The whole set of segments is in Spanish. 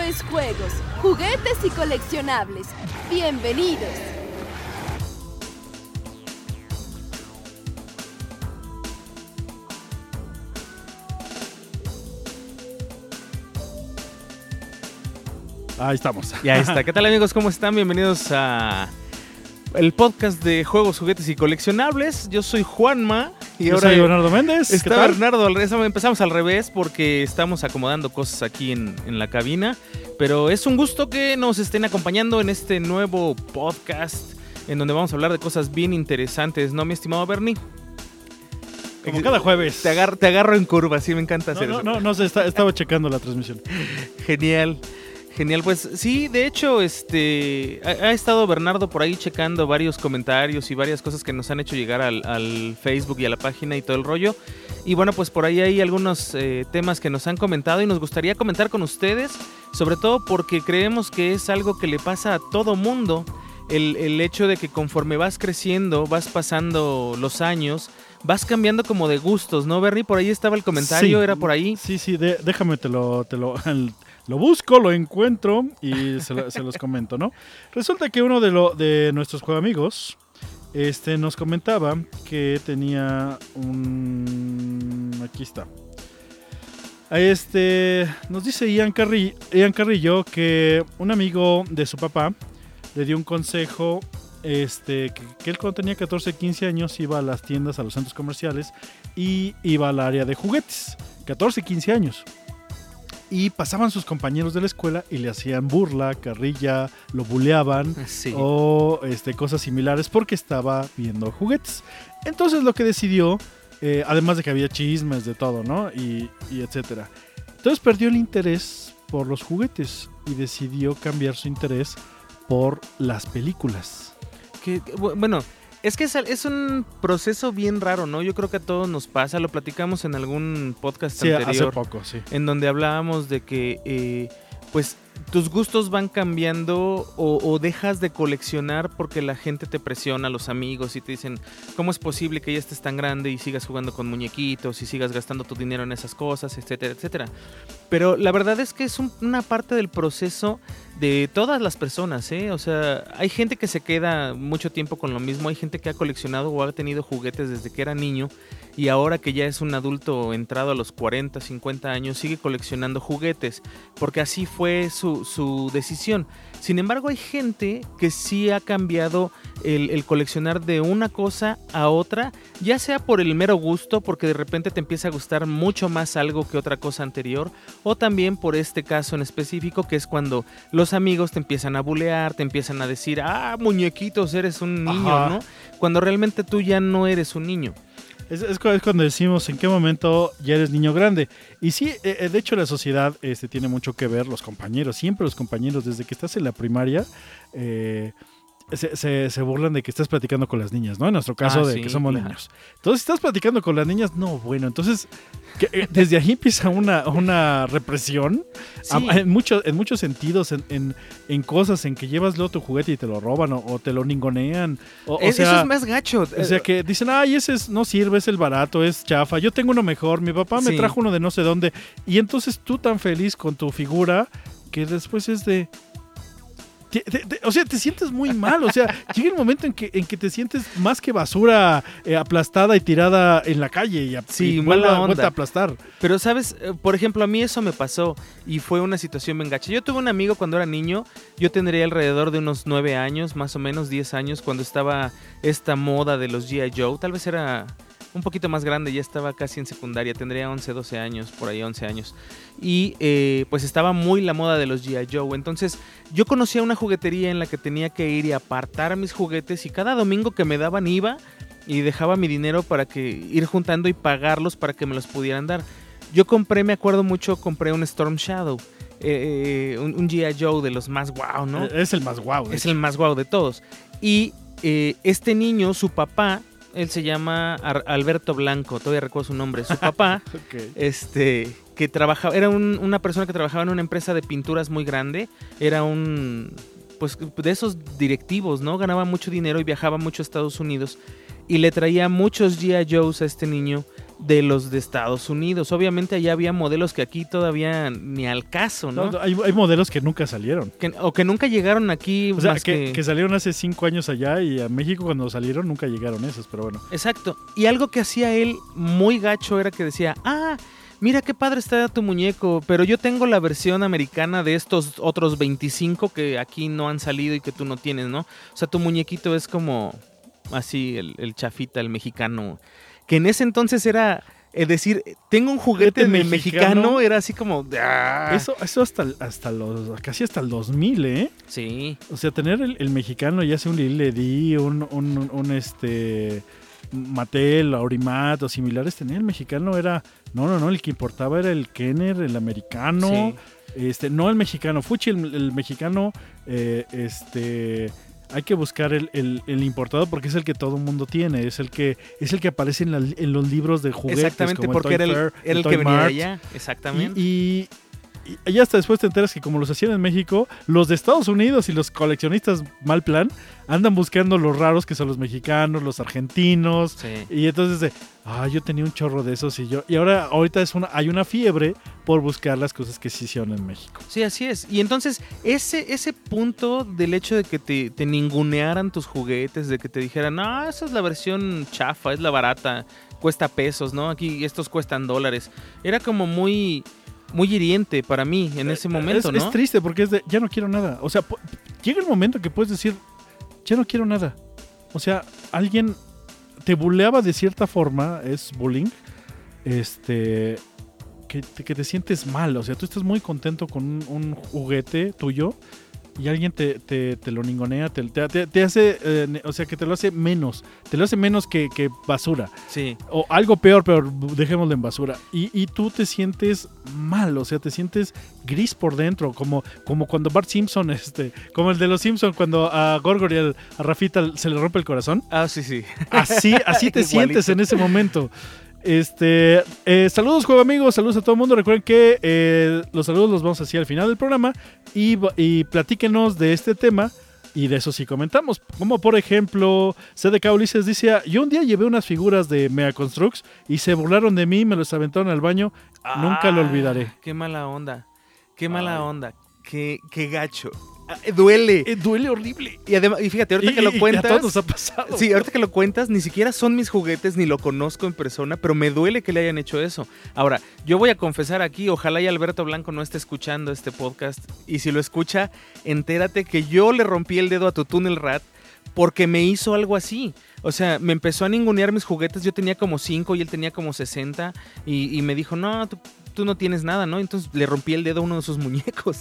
es juegos, juguetes y coleccionables. ¡Bienvenidos! Ahí estamos. Ya está. ¿Qué tal, amigos? ¿Cómo están? Bienvenidos a el podcast de juegos, juguetes y coleccionables. Yo soy Juanma. Y Yo ahora soy Bernardo Méndez. está Bernardo. Empezamos al revés porque estamos acomodando cosas aquí en la cabina. Pero es un gusto que nos estén acompañando en este nuevo podcast en donde vamos a hablar de cosas bien interesantes, ¿no, mi estimado Bernie? Como cada jueves. Te agarro en curva, sí, me encanta hacer eso. No sé, estaba checando la transmisión. Genial, pues sí, de hecho, ha estado Bernardo por ahí checando varios comentarios y varias cosas que nos han hecho llegar al Facebook y a la página y todo el rollo. Y bueno, pues por ahí hay algunos temas que nos han comentado y nos gustaría comentar con ustedes, sobre todo porque creemos que es algo que le pasa a todo mundo, el hecho de que conforme vas creciendo, vas pasando los años, vas cambiando como de gustos, ¿no, Bernie? Por ahí estaba el comentario, Sí, era por ahí. Sí, déjame, lo busco, lo encuentro y se los comento, ¿no? Resulta que uno de nuestros juegamigos nos comentaba que tenía aquí está. Nos dice Ian Carrillo que un amigo de su papá le dio un consejo que él cuando tenía 14, 15 años iba a las tiendas, a los centros comerciales y iba al área de juguetes. 14, 15 años. Y pasaban sus compañeros de la escuela y le hacían burla, carrilla, lo buleaban, Sí. o cosas similares porque estaba viendo juguetes. Entonces lo que decidió, además de que había chismes de todo, ¿no? Y etcétera. Entonces perdió el interés por los juguetes y decidió cambiar su interés por las películas. Bueno, es que es un proceso bien raro, ¿no? Yo creo que a todos nos pasa, lo platicamos en algún podcast anterior. Hace poco, sí. En donde hablábamos de que, pues, tus gustos van cambiando o dejas de coleccionar porque la gente te presiona, los amigos, y te dicen, ¿cómo es posible que ya estés tan grande y sigas jugando con muñequitos y sigas gastando tu dinero en esas cosas, etcétera, etcétera? Pero la verdad es que es una parte del proceso de todas las personas, ¿eh? O sea, hay gente que se queda mucho tiempo con lo mismo, hay gente que ha coleccionado o ha tenido juguetes desde que era niño y ahora que ya es un adulto entrado a los 40, 50 años, sigue coleccionando juguetes, porque así fue su decisión. Sin embargo, hay gente que sí ha cambiado el coleccionar de una cosa a otra, ya sea por el mero gusto, porque de repente te empieza a gustar mucho más algo que otra cosa anterior, o también por este caso en específico, que es cuando los amigos te empiezan a bulear, te empiezan a decir, muñequitos, eres un niño, Ajá. ¿no? Cuando realmente tú ya no eres un niño. Es cuando decimos en qué momento ya eres niño grande. Y sí, de hecho la sociedad tiene mucho que ver, los compañeros, siempre los compañeros, desde que estás en la primaria, se burlan de que estás platicando con las niñas, ¿no? En nuestro caso, de sí, que somos claro. niños. Entonces, si estás platicando con las niñas, no, bueno, entonces desde ahí empieza una represión, Sí. en muchos sentidos, en cosas en que llevas luego tu juguete y te lo roban o te lo ningonean. Eso es más gacho. O sea, que dicen, ese no sirve, es el barato, es chafa, yo tengo uno mejor, mi papá me Sí. trajo uno de no sé dónde. Y entonces tú tan feliz con tu figura que después es de... o sea, te sientes muy mal. O sea, llega el momento en que te sientes más que basura aplastada y tirada en la calle Sí, y mala onda. vuelta a aplastar. Pero, ¿sabes? Por ejemplo, a mí eso me pasó y fue una situación bien gacha. Yo tuve un amigo cuando era niño, yo tendría alrededor de unos 9 años, más o menos 10 años, cuando estaba esta moda de los G.I. Joe. Tal vez era un poquito más grande, ya estaba casi en secundaria, tendría 11, 12 años, por ahí 11 años. Y pues estaba muy la moda de los G.I. Joe. Entonces yo conocía una juguetería en la que tenía que ir y apartar mis juguetes y cada domingo que me daban iba y dejaba mi dinero para que ir juntando y pagarlos para que me los pudieran dar. Yo me acuerdo mucho, compré un Storm Shadow, un G.I. Joe de los más guau, ¿no? Es el más guau. Es el más guau de todos. Y este niño, su papá, él se llama Alberto Blanco, todavía recuerdo su nombre. Su papá, Okay. que trabajaba, era una persona que trabajaba en una empresa de pinturas muy grande, era pues de esos directivos, ¿no? Ganaba mucho dinero y viajaba mucho a Estados Unidos y le traía muchos G.I. Joes a este niño de los de Estados Unidos. Obviamente allá había modelos que aquí todavía ni al caso, ¿no? Hay modelos que nunca salieron. O que nunca llegaron aquí. O sea, más que salieron hace 5 años allá y a México cuando salieron nunca llegaron esos, pero bueno. Exacto. Y algo que hacía él muy gacho era que decía, mira qué padre está tu muñeco, pero yo tengo la versión americana de estos otros 25 que aquí no han salido y que tú no tienes, ¿no? O sea, tu muñequito es como así, el chafita, el mexicano, que en ese entonces era decir, tengo un juguete mexicano, era así como... Eso casi hasta el 2000, ¿eh? Sí. O sea, tener el mexicano, ya sea un Ledi, un Mattel, Aurimat o similares, tener el mexicano era... No, el que importaba era el Kenner, el americano, sí. No el mexicano, Fuchi, el mexicano, hay que buscar el importado porque es el que todo el mundo tiene, es el que aparece en los libros de juguetes. Exactamente, como porque era el que venía de allá, exactamente. Y ya hasta después te enteras que como los hacían en México, los de Estados Unidos y los coleccionistas mal plan andan buscando los raros que son los mexicanos, los argentinos. Sí. Y entonces yo tenía un chorro de esos y ahorita hay una fiebre por buscar las cosas que se hicieron en México. Sí, así es. Y entonces ese punto del hecho de que te ningunearan tus juguetes, de que te dijeran, esa es la versión chafa, es la barata, cuesta pesos, ¿no? Aquí estos cuestan dólares. Era como muy hiriente para mí en ese momento, ¿no? Es triste porque es de, ya no quiero nada. O sea, llega el momento que puedes decir, ya no quiero nada. O sea, alguien te buleaba de cierta forma, es bullying, que te sientes mal. O sea, tú estás muy contento con un juguete tuyo y alguien te lo ningonea, te hace, o sea, que te lo hace menos que basura. Sí. O algo peor, pero dejémoslo en basura. Y tú te sientes mal, o sea, te sientes gris por dentro, como cuando Bart Simpson, como el de los Simpson, cuando a Gorgor y a Rafita se le rompe el corazón. Sí. Así te sientes en ese momento. Saludos, juego amigos, saludos a todo el mundo. Recuerden que los saludos los vamos a hacer al final del programa y platíquenos de este tema y de eso sí comentamos. Como por ejemplo, CDK Ulises dice: yo un día llevé unas figuras de Mega Construx y se burlaron de mí, me los aventaron al baño. Nunca lo olvidaré. Qué mala onda, qué gacho. Duele. Duele horrible. Y además, y fíjate, ahorita que lo cuentas. A todos nos ha pasado. Sí, ahorita que lo cuentas, ni siquiera son mis juguetes, ni lo conozco en persona, pero me duele que le hayan hecho eso. Ahora, yo voy a confesar aquí, ojalá y Alberto Blanco no esté escuchando este podcast. Y si lo escucha, entérate que yo le rompí el dedo a Tutún el Rat porque me hizo algo así. O sea, me empezó a ningunear mis juguetes. Yo tenía como 5 y él tenía como 60. Y me dijo, no, tú no tienes nada, ¿no? Entonces le rompí el dedo a uno de sus muñecos.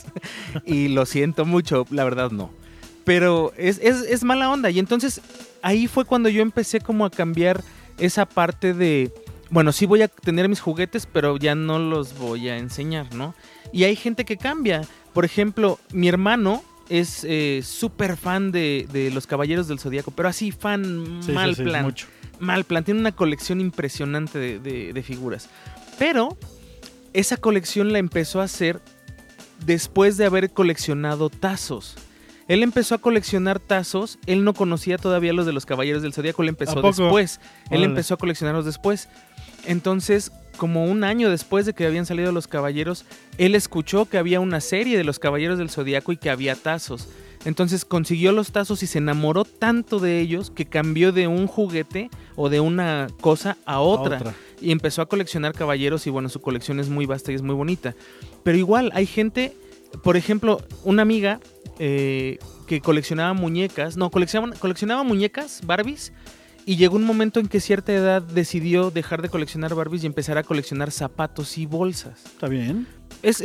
Y lo siento mucho, la verdad no. Pero es mala onda. Y entonces ahí fue cuando yo empecé como a cambiar esa parte de... Bueno, sí voy a tener mis juguetes, pero ya no los voy a enseñar, ¿no? Y hay gente que cambia. Por ejemplo, mi hermano es súper fan de los Caballeros del Zodíaco, pero así fan mal plan. Mucho. Mal plan. Tiene una colección impresionante de figuras. Pero esa colección la empezó a hacer después de haber coleccionado tazos. Él empezó a coleccionar tazos. Él no conocía todavía los de los Caballeros del Zodíaco. Él empezó después. Él empezó a coleccionarlos después. Entonces, como un año después de que habían salido los Caballeros, él escuchó que había una serie de los Caballeros del Zodíaco y que había tazos. Entonces consiguió los tazos y se enamoró tanto de ellos que cambió de un juguete o de una cosa a otra. Y empezó a coleccionar caballeros y bueno, su colección es muy vasta y es muy bonita. Pero igual hay gente, por ejemplo, una amiga que coleccionaba muñecas, coleccionaba muñecas, Barbies, y llegó un momento en que a cierta edad decidió dejar de coleccionar Barbies y empezar a coleccionar zapatos y bolsas. Está bien. Es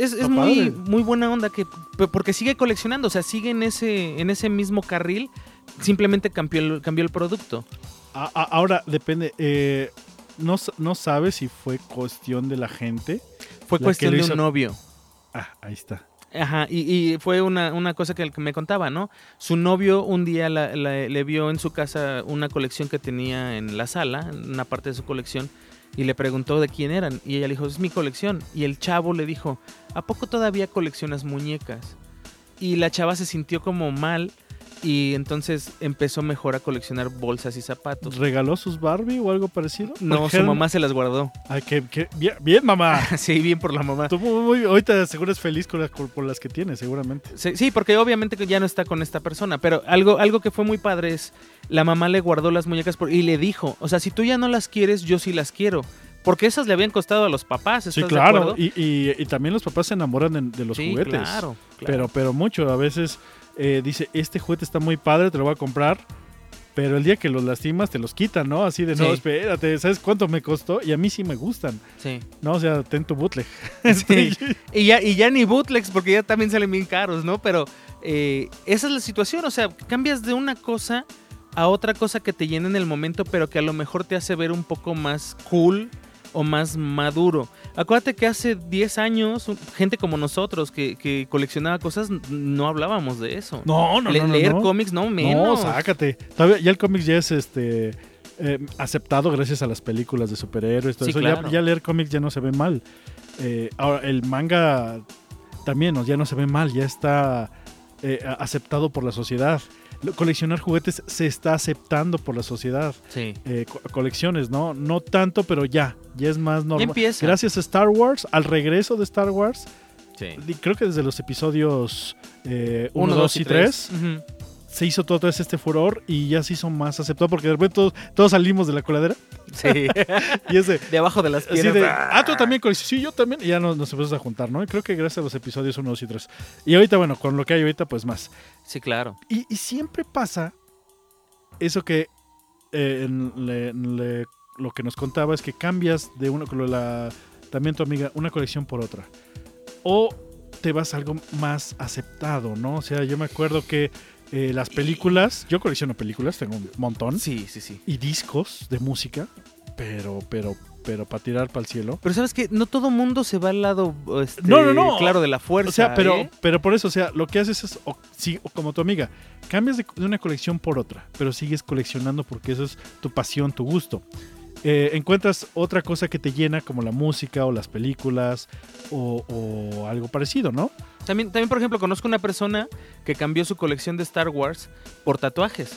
muy buena onda porque sigue coleccionando, o sea, sigue en ese mismo carril, simplemente cambió el producto. Ahora, depende, no sabes si fue cuestión de la gente. Fue cuestión de un novio. Ahí está. Ajá, y fue una cosa que me contaba, ¿no? Su novio un día le vio en su casa una colección que tenía en la sala, una parte de su colección, y le preguntó de quién eran. Y ella le dijo, es mi colección. Y el chavo le dijo, ¿a poco todavía coleccionas muñecas? Y la chava se sintió como mal y entonces empezó mejor a coleccionar bolsas y zapatos. ¿Regaló sus Barbie o algo parecido? No, Porque su mamá se las guardó. Ay, bien, bien, mamá. Sí, bien por la mamá. Tú ahorita seguro es feliz por las que tiene, seguramente. Sí, porque obviamente ya no está con esta persona, pero algo que fue muy padre es, la mamá le guardó las muñecas y le dijo, o sea, si tú ya no las quieres, yo sí las quiero. Porque esas le habían costado a los papás, ¿estás sí, claro. de acuerdo? Y también los papás se enamoran de los juguetes. Claro. Pero mucho. A veces dice, este juguete está muy padre, te lo voy a comprar. Pero el día que los lastimas, te los quitan, ¿no? Así de, no, espérate, ¿sabes cuánto me costó? Y a mí sí me gustan. Sí. No, o sea, ten tu bootleg. Sí. y ya ni bootlegs, porque ya también salen bien caros, ¿no? Pero esa es la situación, o sea, cambias de una cosa a otra cosa que te llena en el momento, pero que a lo mejor te hace ver un poco más cool o más maduro. Acuérdate que hace 10 años, gente como nosotros que coleccionaba cosas, no hablábamos de eso. No. Leer cómics, no menos. No, sácate. Todavía, ya el cómics ya es aceptado gracias a las películas de superhéroes. Todo Sí, eso. claro. Ya leer cómics ya no se ve mal. Ahora, el manga también ya no se ve mal, ya está aceptado por la sociedad. Coleccionar juguetes se está aceptando por la sociedad. Sí. Colecciones, ¿no? No tanto, pero ya es más normal. Empieza. Gracias a Star Wars, al regreso de Star Wars, Sí. creo que desde los episodios 1, 2 y 3 se hizo todo este furor y ya se hizo más aceptado porque de repente todos salimos de la coladera. Sí. Y ese De abajo de las piernas. tú también, sí, yo también. Y ya nos empezamos a juntar, ¿no? Y creo que gracias a los episodios 1, 2 y 3. Y ahorita, bueno, con lo que hay ahorita, pues más. Sí, claro. Y siempre pasa eso que lo que nos contaba es que cambias de también tu amiga, una colección por otra. O te vas a algo más aceptado, ¿no? O sea, yo me acuerdo que las películas, yo colecciono películas, tengo un montón. Sí. Y discos de música, pero para tirar para el cielo. Pero ¿sabes qué? No todo mundo se va al lado No. claro de la fuerza. O sea, pero por eso, o sea, lo que haces es, o como tu amiga, cambias de una colección por otra, pero sigues coleccionando porque eso es tu pasión, tu gusto. Encuentras otra cosa que te llena, como la música o las películas o algo parecido, ¿no? También, por ejemplo, conozco una persona que cambió su colección de Star Wars por tatuajes.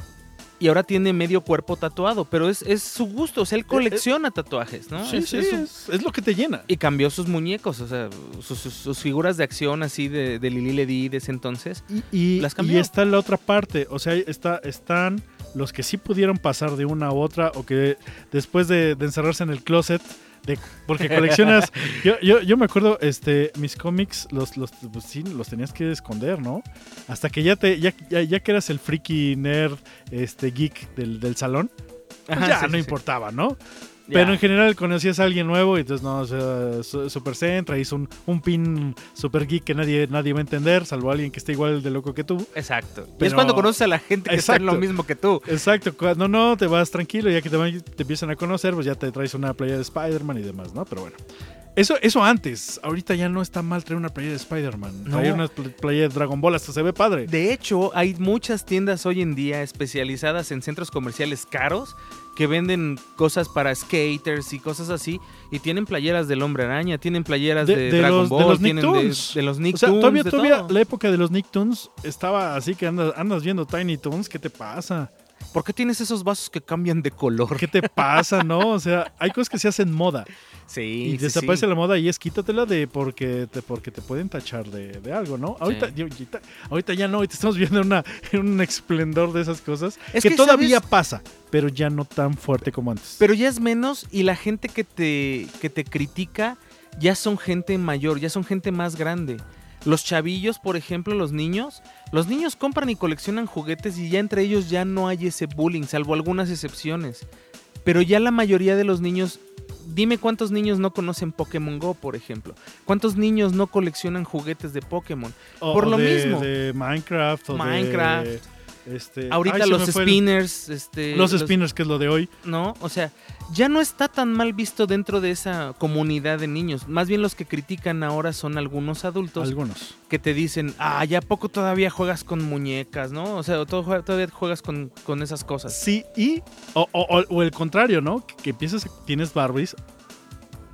Y ahora tiene medio cuerpo tatuado, pero es su gusto, o sea, él colecciona tatuajes, ¿no? Sí, es lo que te llena. Y cambió sus muñecos, o sea, sus figuras de acción así de Lili Ledy de ese entonces, las cambió. Y está la otra parte, o sea, están los que sí pudieron pasar de una a otra o que después de encerrarse en el closet, porque coleccionas. yo me acuerdo, mis cómics pues sí, los tenías que esconder, ¿no? Hasta que ya que eras el freaky nerd, geek del salón, pues Ajá, no importaba, ¿no? Pero en general conocías a alguien nuevo y entonces no, o sea, Super Zen traes un pin super geek que nadie va a entender, salvo alguien que esté igual de loco que tú. Exacto. Y Pero es cuando conoces a la gente que está en lo mismo que tú. Exacto, cuando no, te vas tranquilo, ya que te empiezan a conocer, pues ya te traes una playa de Spider-Man y demás, ¿no? Pero bueno. Eso antes, ahorita ya no está mal traer una playa de Spider-Man. No. Traer una playa de Dragon Ball, hasta se ve padre. De hecho, hay muchas tiendas hoy en día especializadas en centros comerciales caros que venden cosas para skaters y cosas así, y tienen playeras del Hombre Araña, tienen playeras de Dragon Ball, de los tienen Nicktoons. de los O Nicktoons, sea, todavía todo. la época de los Nicktoons estaba así que andas viendo Tiny Toons, ¿qué te pasa? ¿Por qué tienes esos vasos que cambian de color? ¿Qué te pasa, no? O sea, hay cosas que se hacen moda. Sí, Y desaparece la moda y es quítatela porque te pueden tachar de algo, ¿no? Ahorita, ahorita ya no, ahorita estamos viendo en un esplendor de esas cosas Es que que, todavía ¿sabes? pasa, pero ya no tan fuerte como antes. Pero ya es menos, y la gente que te critica ya son gente mayor, ya son gente más grande. Los chavillos, por ejemplo, los niños compran y coleccionan juguetes y ya entre ellos ya no hay ese bullying, salvo algunas excepciones. Pero ya la mayoría de los niños, dime cuántos niños no conocen Pokémon Go, por ejemplo. ¿Cuántos niños no coleccionan juguetes de Pokémon? Por lo mismo. De Minecraft. Ahorita los spinners. Los spinners, que es lo de hoy. No, o sea, ya no está tan mal visto dentro de esa comunidad de niños. Más bien los que critican ahora son algunos adultos. Algunos. Que te dicen, ¿ya poco todavía juegas con muñecas, no? O sea, todavía juegas con esas cosas. Sí, o el contrario, ¿no? Que empiezas, tienes Barbies.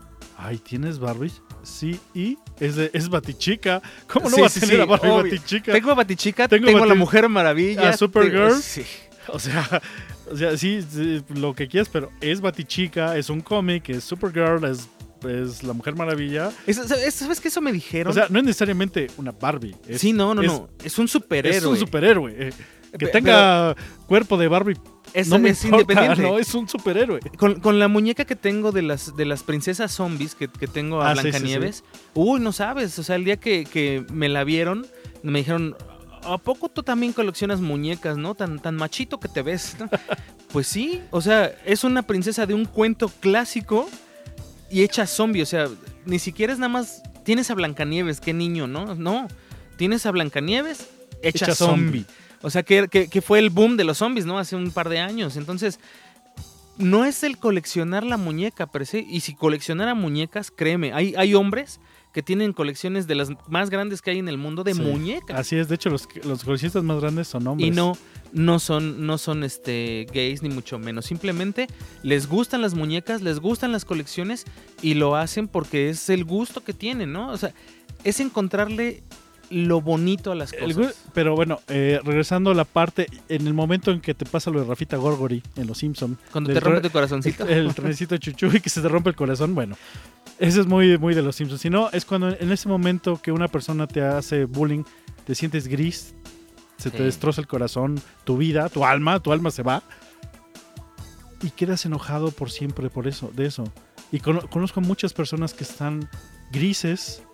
ay, ¿tienes Barbies? Sí, y es Batichica. ¿Cómo no Sí, va a sí, tener sí, a Barbie obvio. Batichica? Tengo a Batichica, Tengo tengo a la Bati- Mujer Maravilla. a Supergirl. Sí. O sea, sí, lo que quieras, pero es Batichica, es un cómic, es Supergirl, es la Mujer Maravilla. ¿Sabes qué? Eso me dijeron. O sea, no es necesariamente una Barbie. Sí, no. Es un superhéroe. Es un superhéroe. Que tenga cuerpo de Barbie. No me es importa, independiente. no, es un superhéroe. Con la muñeca que tengo de las princesas zombies que tengo a Sí, Blancanieves, uy, no sabes, o sea, el día que me la vieron, me dijeron, ¿a poco tú también coleccionas muñecas, no? Tan machito que te ves, ¿no? Pues sí, o sea, es una princesa de un cuento clásico y hecha zombie, o sea, ni siquiera es nada más, tienes a Blancanieves, qué niño, ¿no? No, tienes a Blancanieves hecha zombie. O sea, que fue el boom de los zombies, ¿no? Hace un par de años. Entonces, no es el coleccionar la muñeca per se. Y si coleccionara muñecas, créeme, hay hombres que tienen colecciones de las más grandes que hay en el mundo de muñecas. Así es, de hecho, los coleccionistas más grandes son hombres. Y no son gays, ni mucho menos. Simplemente les gustan las muñecas, les gustan las colecciones y lo hacen porque es el gusto que tienen, ¿no? O sea, es encontrarle lo bonito a las cosas. Pero bueno, regresando a la parte, en el momento en que te pasa lo de Rafita Gorgori en Los Simpson, Cuando te rompe tu corazoncito. el trenecito chuchu y que se te rompe el corazón, bueno, eso es muy, muy de Los Simpsons. Si no, es cuando en ese momento que una persona te hace bullying, te sientes gris, se te destroza el corazón, tu vida, tu alma se va y quedas enojado por siempre de eso. Y conozco muchas personas que están grises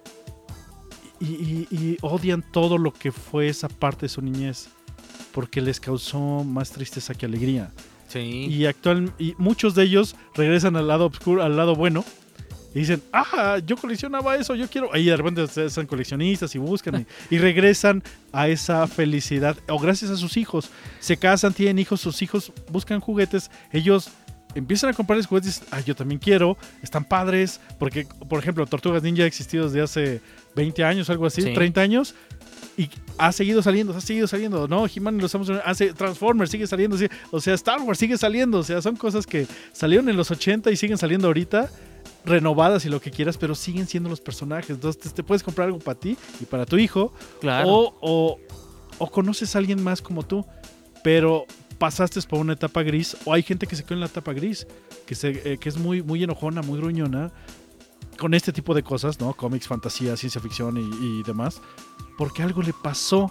y odian todo lo que fue esa parte de su niñez porque les causó más tristeza que alegría. Sí. Y muchos de ellos regresan al lado oscuro, al lado bueno y dicen, yo coleccionaba eso, yo quiero. Ahí de repente son coleccionistas y buscan y regresan a esa felicidad. O gracias a sus hijos, se casan, tienen hijos, sus hijos buscan juguetes, ellos empiezan a comprarles juguetes, yo también quiero, están padres, porque, por ejemplo, Tortugas Ninja ha existido desde hace 20 años, algo así, 30 años, y ha seguido saliendo, ¿no? He-Man lo estamos hace Transformers, sigue saliendo, o sea, Star Wars sigue saliendo, o sea, son cosas que salieron en los 80 y siguen saliendo ahorita, renovadas y lo que quieras, pero siguen siendo los personajes. Entonces te puedes comprar algo para ti y para tu hijo, claro. o conoces a alguien más como tú, pero pasaste por una etapa gris, o hay gente que se quedó en la etapa gris, que es muy, muy enojona, muy gruñona, con este tipo de cosas, ¿no? Cómics, fantasía, ciencia ficción y demás, porque algo le pasó.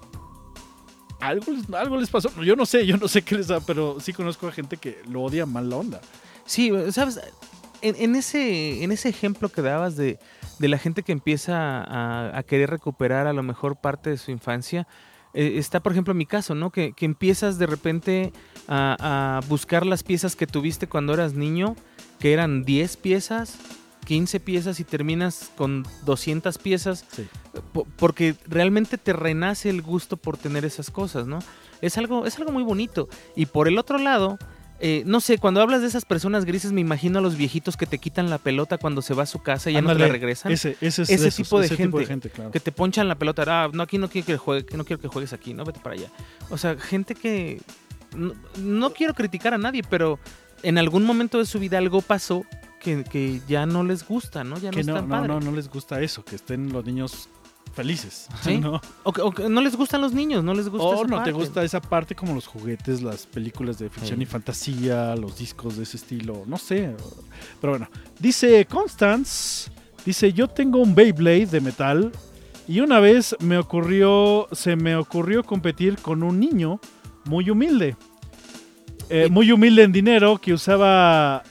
Algo les pasó. Yo no sé qué les da, pero sí conozco a gente que lo odia mal la onda. Sí, ¿sabes? En ese ejemplo que dabas de la gente que empieza a querer recuperar a lo mejor parte de su infancia, está, por ejemplo, mi caso, ¿no? Que empiezas de repente a buscar las piezas que tuviste cuando eras niño, que eran 10 piezas, 15 piezas y terminas con 200 piezas, sí. Porque realmente te renace el gusto por tener esas cosas, ¿no? Es algo muy bonito. Y por el otro lado, no sé, cuando hablas de esas personas grises, me imagino a los viejitos que te quitan la pelota cuando se va a su casa y ya no te la regresan. Ese tipo de gente, claro. Que te ponchan la pelota. No, aquí no quiero que juegues aquí, no, vete para allá. O sea, gente que no quiero criticar a nadie, pero en algún momento de su vida algo pasó que ya no les gusta, ¿no? Ya no están padre. No les gusta eso, que estén los niños felices. ¿Sí? ¿No? O que no les gustan los niños, no les gusta esa no parte. te gusta esa parte, como los juguetes, las películas de ficción y fantasía, los discos de ese estilo, no sé. Pero bueno, dice Constance, yo tengo un Beyblade de metal y una vez se me ocurrió competir con un niño muy humilde. Muy humilde en dinero, que usaba...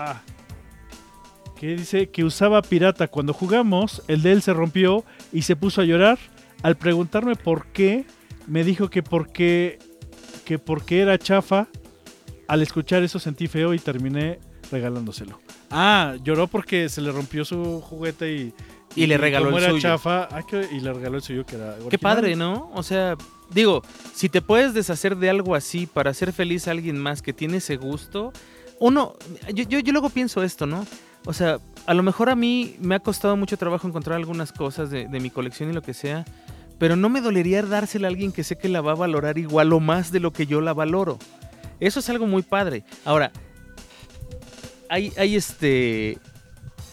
que dice que usaba pirata. Cuando jugamos, el de él se rompió y se puso a llorar. Al preguntarme por qué, me dijo que porque era chafa. Al escuchar eso sentí feo y terminé regalándoselo. Lloró porque se le rompió su juguete y le regaló como el era suyo. Chafa, y le regaló el suyo, que era original. Qué padre, ¿no? O sea, digo, si te puedes deshacer de algo así para hacer feliz a alguien más que tiene ese gusto, yo luego pienso esto, ¿no? O sea, a lo mejor a mí me ha costado mucho trabajo encontrar algunas cosas de mi colección y lo que sea, pero no me dolería dársela a alguien que sé que la va a valorar igual o más de lo que yo la valoro. Eso es algo muy padre. Ahora, hay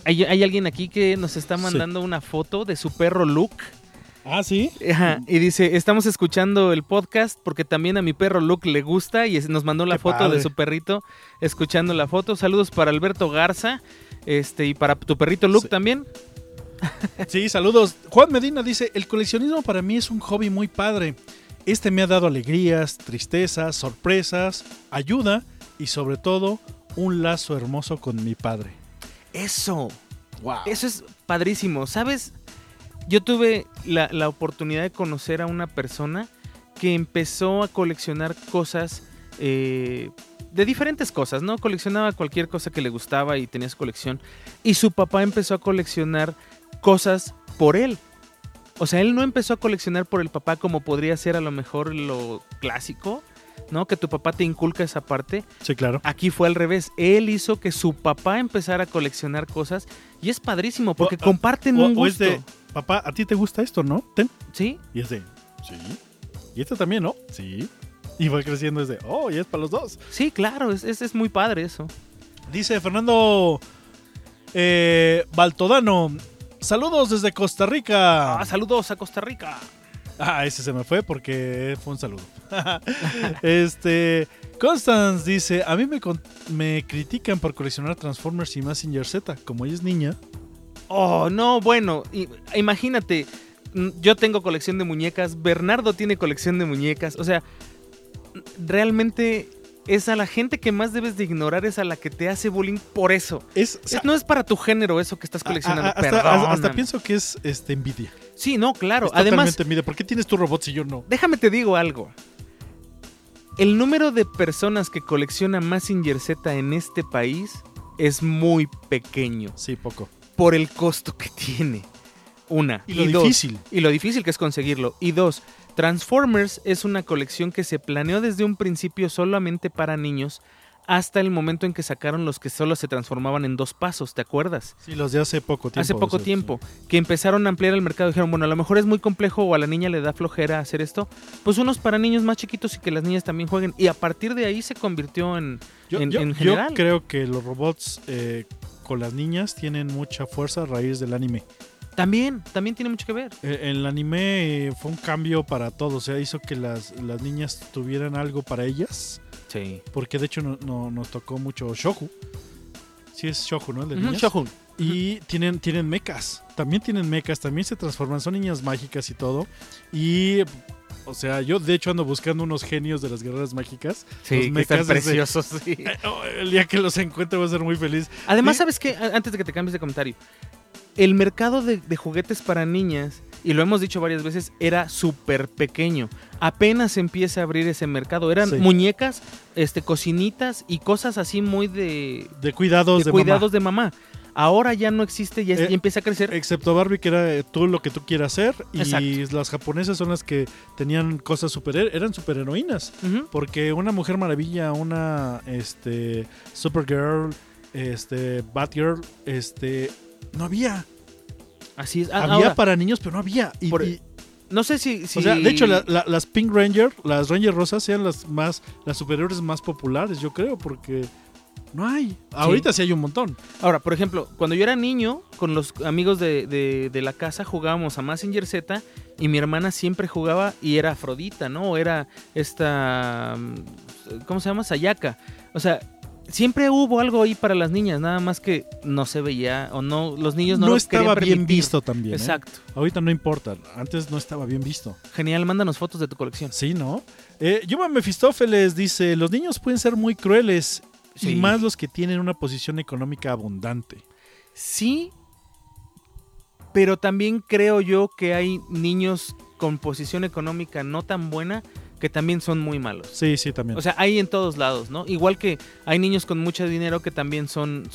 Hay alguien aquí que nos está mandando una foto de su perro Luke. Ah, ¿sí? Ajá, y dice, estamos escuchando el podcast porque también a mi perro Luke le gusta y nos mandó la Qué foto padre. de su perrito escuchando la foto. Saludos para Alberto Garza y para tu perrito Luke Sí. también. Sí, saludos. Juan Medina dice, el coleccionismo para mí es un hobby muy padre. Este me ha dado alegrías, tristezas, sorpresas, ayuda y sobre todo un lazo hermoso con mi padre. Eso, Wow. eso es padrísimo. ¿Sabes? Yo tuve la oportunidad de conocer a una persona que empezó a coleccionar cosas de diferentes cosas, ¿no? Coleccionaba cualquier cosa que le gustaba y tenía su colección. Y su papá empezó a coleccionar cosas por él. O sea, él no empezó a coleccionar por el papá como podría ser a lo mejor lo clásico, ¿no? Que tu papá te inculca esa parte. Sí, claro. Aquí fue al revés. Él hizo que su papá empezara a coleccionar cosas y es padrísimo porque comparten un O es gusto. de, papá, ¿a ti te gusta esto, no? Ten. ¿Sí? Y es de, sí. Y este también, ¿no? Sí. Y va creciendo es de, oh, y es para los dos. Sí, claro, es muy padre eso. Dice Fernando Baltodano, saludos desde Costa Rica. Saludos a Costa Rica. Ese se me fue porque fue un saludo. Constance dice, a mí me critican por coleccionar Transformers y Mazinger Z. Como ella es niña. Oh, no, bueno, imagínate, yo tengo colección de muñecas, Bernardo tiene colección de muñecas, o sea, realmente es a la gente que más debes de ignorar, es a la que te hace bullying por eso. No es para tu género eso que estás coleccionando, hasta pienso que es envidia. Sí, no, claro. Es Además, totalmente envidia. ¿Por qué tienes tu robot si yo no? déjame te digo algo. El número de personas que colecciona Mazinger Z en este país es muy pequeño Sí, poco. por el costo que tiene. Una. Y lo dos, difícil. Y lo difícil que es conseguirlo. Y dos, Transformers es una colección que se planeó desde un principio solamente para niños hasta el momento en que sacaron los que solo se transformaban en 2 pasos, ¿te acuerdas? Sí, los de hace poco tiempo. Hace poco tiempo, que empezaron a ampliar el mercado. Dijeron, bueno, a lo mejor es muy complejo o a la niña le da flojera hacer esto. Pues unos para niños más chiquitos y que las niñas también jueguen. Y a partir de ahí se convirtió en general. Yo creo que los robots con las niñas tienen mucha fuerza a raíz del anime. También tiene mucho que ver. El anime fue un cambio para todos. O sea, hizo que las niñas tuvieran algo para ellas. Sí. Porque de hecho nos tocó mucho Shoku. Sí es Shoku, ¿no? El de niñas. Shogun. Y tienen mechas. También tienen mechas. También se transforman. Son niñas mágicas y todo. Y, o sea, yo de hecho ando buscando unos genios de las guerreras mágicas. Sí, los que están mechas preciosos. Sí. El día que los encuentre voy a ser muy feliz. Además, Sí. ¿sabes qué? Antes de que te cambies de comentario. El mercado de juguetes para niñas, y lo hemos dicho varias veces, era súper pequeño. Apenas empieza a abrir ese mercado. Eran Sí. muñecas, cocinitas y cosas así muy de Cuidados de cuidados mamá. de mamá. Ahora ya no existe, ya empieza a crecer. Excepto Barbie, que era tú lo que tú quieras hacer. Exacto. Y las japonesas son las que tenían cosas eran superheroínas. Ujú. Porque una Mujer Maravilla, una Supergirl, Batgirl, no había. Así es. Había Ahora, para niños, pero no había. no sé si... O sea, de hecho, las Pink Ranger, las Ranger Rosas, sean las superiores más populares, yo creo, porque no hay. Ahorita sí hay un montón. Ahora, por ejemplo, cuando yo era niño, con los amigos de la casa jugábamos a Mazinger Z y mi hermana siempre jugaba y era Afrodita, ¿no? O era esta... ¿Cómo se llama? Sayaka. O sea, siempre hubo algo ahí para las niñas, nada más que no se veía o no, los niños no lo estaba querían bien permitir. visto también. Exacto. Ahorita no importa. Antes no estaba bien visto. Genial, mándanos fotos de tu colección. Sí, ¿no? Yuma Mefistófeles dice, los niños pueden ser muy crueles y Sí. más los que tienen una posición económica abundante. Sí, pero también creo yo que hay niños con posición económica no tan buena que también son muy malos. Sí, sí, también. O sea, hay en todos lados, ¿no? Igual que hay niños con mucho dinero que también son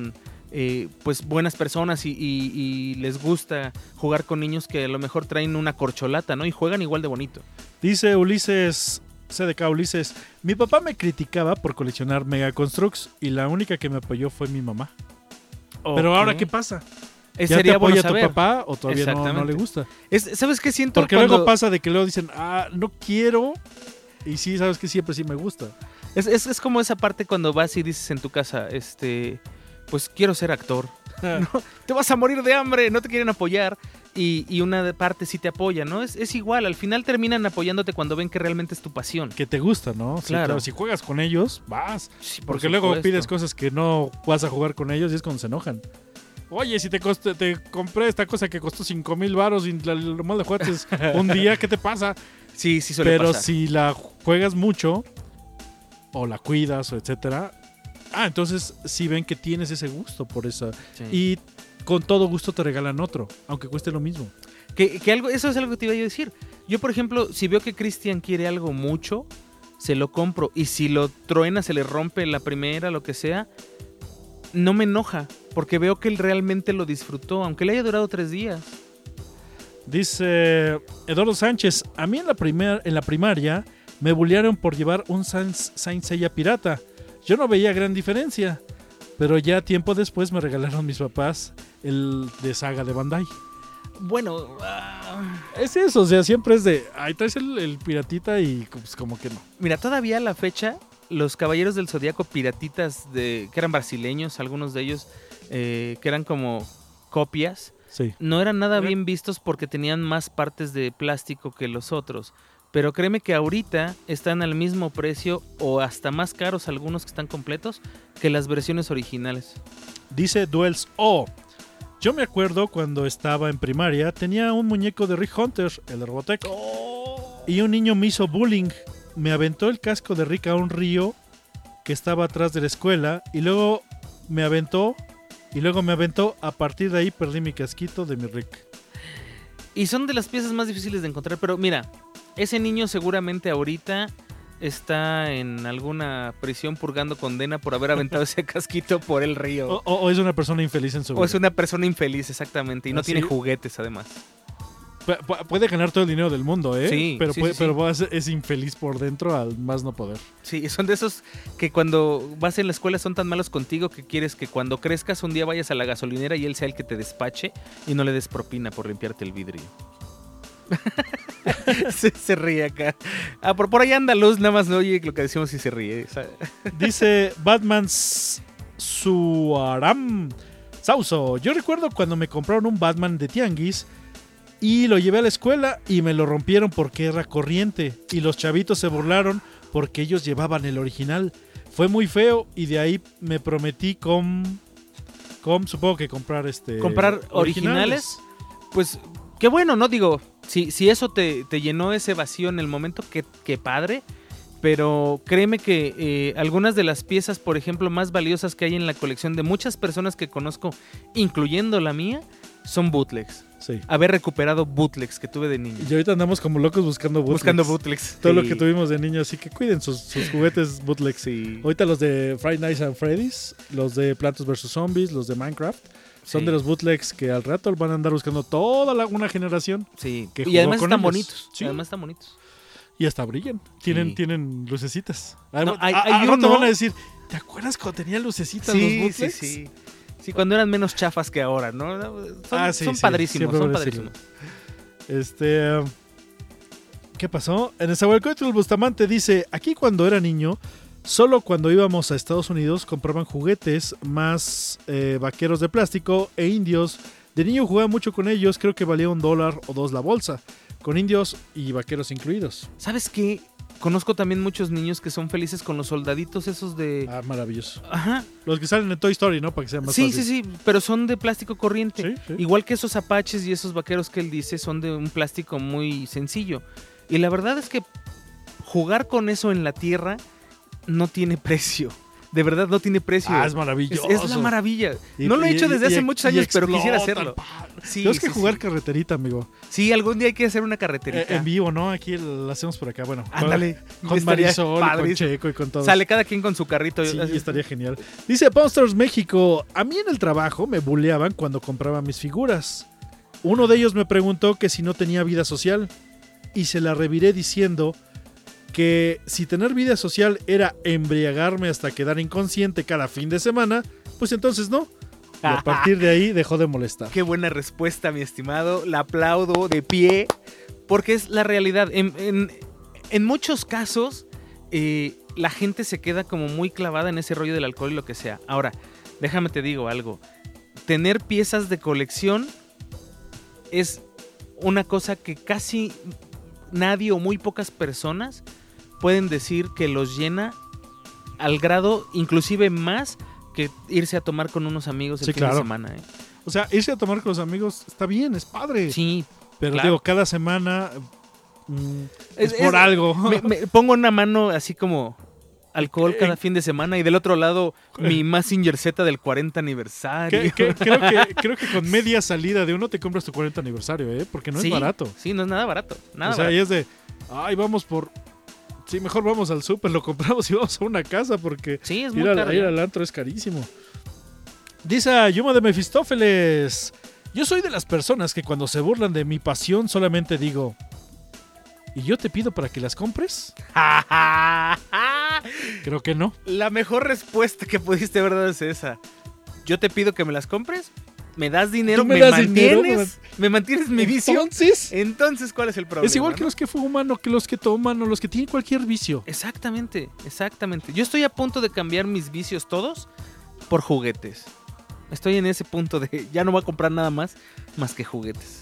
pues buenas personas y les gusta jugar con niños que a lo mejor traen una corcholata, ¿no? Y juegan igual de bonito. Dice Ulises, CDK Ulises, mi papá me criticaba por coleccionar Mega Constructs y la única que me apoyó fue mi mamá. Pero ahora, ¿qué pasa? ¿Ya Sería te bueno apoya tu saber. papá o todavía no Exactamente. le gusta? ¿Sabes qué siento? Porque luego pasa de que luego dicen, no quiero, y sí, sabes que siempre sí me gusta. Es como esa parte cuando vas y dices en tu casa, pues quiero ser actor. ¿no? Te vas a morir de hambre, no te quieren apoyar. Y una parte sí te apoya, ¿no? Es igual, al final terminan apoyándote cuando ven que realmente es tu pasión. Que te gusta, ¿no? Sí, Claro. Si juegas con ellos, vas. Sí, por Porque luego supuesto. pides cosas que no vas a jugar con ellos y es cuando se enojan. Oye, si te compré esta cosa que costó 5,000 varos y lo más de juegas un día, ¿qué te pasa? Sí, suele Pero pasar. si la juegas mucho o la cuidas o etcétera, entonces sí ven que tienes ese gusto por esa. Sí. Y con todo gusto te regalan otro, aunque cueste lo mismo. Que eso es algo que te iba yo a decir. Yo, por ejemplo, si veo que Cristian quiere algo mucho, se lo compro. Y si lo truena, se le rompe la primera, lo que sea, no me enoja. Porque veo que él realmente lo disfrutó, aunque le haya durado 3 días. Dice Eduardo Sánchez, a mí en la primaria me bullearon por llevar un Saint Seiya pirata. Yo no veía gran diferencia, pero ya tiempo después me regalaron mis papás el de Saga de Bandai. Bueno, Es eso, o sea, siempre es de, ahí traes el piratita y pues como que no. mira, todavía a la fecha, los Caballeros del Zodíaco piratitas que eran brasileños, algunos de ellos, que eran como copias, Sí. no eran nada bien vistos porque tenían más partes de plástico que los otros. Pero créeme que ahorita están al mismo precio o hasta más caros algunos que están completos que las versiones originales. Dice Duels O. Yo me acuerdo cuando estaba en primaria, tenía un muñeco de Rick Hunter, el de Robotech, y un niño me hizo bullying. Me aventó el casco de Rick a un río que estaba atrás de la escuela y luego me aventó. A partir de ahí perdí mi casquito de mi Rick. Y son de las piezas más difíciles de encontrar, pero mira, ese niño seguramente ahorita está en alguna prisión purgando condena por haber aventado ese casquito por el río. O es una persona infeliz en su vida. O es una persona infeliz, exactamente, y no Así- tiene juguetes además. Puede ganar todo el dinero del mundo, ¿eh? Sí, pero sí, puede- sí, sí. pero es infeliz por dentro al más no poder. Sí, son de esos que cuando vas en la escuela son tan malos contigo que quieres que cuando crezcas un día vayas a la gasolinera y él sea el que te despache y no le des propina por limpiarte el vidrio. se ríe acá. Por ahí anda Luz, nada más no oye lo que decimos y se ríe. O sea, Dice Batman Suaram Sauso. Yo recuerdo cuando me compraron un Batman de Tianguis y lo llevé a la escuela y me lo rompieron porque era corriente. Y los chavitos se burlaron porque ellos llevaban el original. Fue muy feo y de ahí me prometí supongo que comprar comprar originales, pues qué bueno, ¿no? Digo, si eso te llenó ese vacío en el momento, qué padre. Pero créeme que algunas de las piezas, por ejemplo, más valiosas que hay en la colección de muchas personas que conozco, incluyendo la mía, son bootlegs. Sí. Haber recuperado bootlegs que tuve de niño. Y ahorita andamos como locos buscando bootlegs. Buscando bootlegs. Todo lo Sí. que tuvimos de niños, así que cuiden sus juguetes bootlegs. Sí. Ahorita los de Friday Nights and Freddy's, los de Plantas vs. Zombies, los de Minecraft, son Sí. de los bootlegs que al rato van a andar buscando toda una generación Sí. que Y jugó además con están ellos. bonitos. Sí. Además están bonitos. y hasta brillan. Sí. Tienen lucecitas. No, hay Al rato uno- van a decir, ¿te acuerdas cuando tenían lucecitas los Sí, bootlegs? sí. Sí, cuando eran menos chafas que ahora, ¿no? Son, Sí, son sí, padrísimos, siempre son voy a decirlo. padrísimos. ¿Qué pasó? En el Zahualcóyotl el Bustamante dice, aquí cuando era niño, solo cuando íbamos a Estados Unidos compraban juguetes más vaqueros de plástico e indios. De niño jugaba mucho con ellos, creo que valía $1 o $2 la bolsa, con indios y vaqueros incluidos. ¿Sabes qué? Conozco también muchos niños que son felices con los soldaditos esos de... Ah, maravilloso. Ajá. Los que salen en Toy Story, ¿no? Para que sea más Sí, fácil. sí, sí, pero son de plástico corriente. Sí, sí. Igual que esos apaches y esos vaqueros que él dice son de un plástico muy sencillo. Y la verdad es que jugar con eso en la tierra no tiene precio. De verdad no tiene precio. Es maravilloso. Es la maravilla. Y- No lo he y- hecho desde y- hace muchos y años, pero explota quisiera el hacerlo. pa- Sí, Tenemos que sí, jugar sí. carreterita, amigo. Sí, algún día hay que hacer una carreterita. En vivo, ¿no? Aquí lo hacemos por acá. Bueno, Ándale. con Estaría Marisol, con padrísimo. Checo y con todos. Sale cada quien con su carrito. Sí, Así- estaría genial. Dice Monsters México, a mí en el trabajo me bulleaban cuando compraba mis figuras. Uno de ellos me preguntó que si no tenía vida social y se la reviré diciendo que si tener vida social era embriagarme hasta quedar inconsciente cada fin de semana, pues entonces no. Y a partir de ahí dejó de molestar. Qué buena respuesta, mi estimado. La aplaudo de pie. Porque es la realidad. En muchos casos, la gente se queda como muy clavada en ese rollo del alcohol y lo que sea. Ahora, déjame te digo algo. tener piezas de colección es una cosa que casi nadie o muy pocas personas pueden decir que los llena al grado, inclusive más que irse a tomar con unos amigos el fin de semana. O sea, irse a tomar con los amigos está bien, es padre. Sí, pero claro. digo, cada semana es por algo. Me pongo una mano así como alcohol cada fin de semana y del otro lado mi Mazinger Z del 40 aniversario. Creo que con media salida de uno te compras tu 40 aniversario, porque no es barato. Sí, no es nada barato. Nada o sea, barato. ahí es de, vamos por... Sí, mejor vamos al súper, lo compramos y vamos a una casa porque sí, es muy caro, ir al antro es carísimo. Dice Yuma de Mefistófeles: yo soy de las personas que cuando se burlan de mi pasión solamente digo, ¿y yo te pido para que las compres? Creo que no. La mejor respuesta que pudiste haber dado es esa. Yo te pido que me las compres, me das dinero, me mantienes mi vicio. Entonces, ¿cuál es el problema? Es igual que los que fuman o que los que toman o los que tienen cualquier vicio. Exactamente. Yo estoy a punto de cambiar mis vicios todos por juguetes. Estoy en ese punto de ya no voy a comprar nada más que juguetes.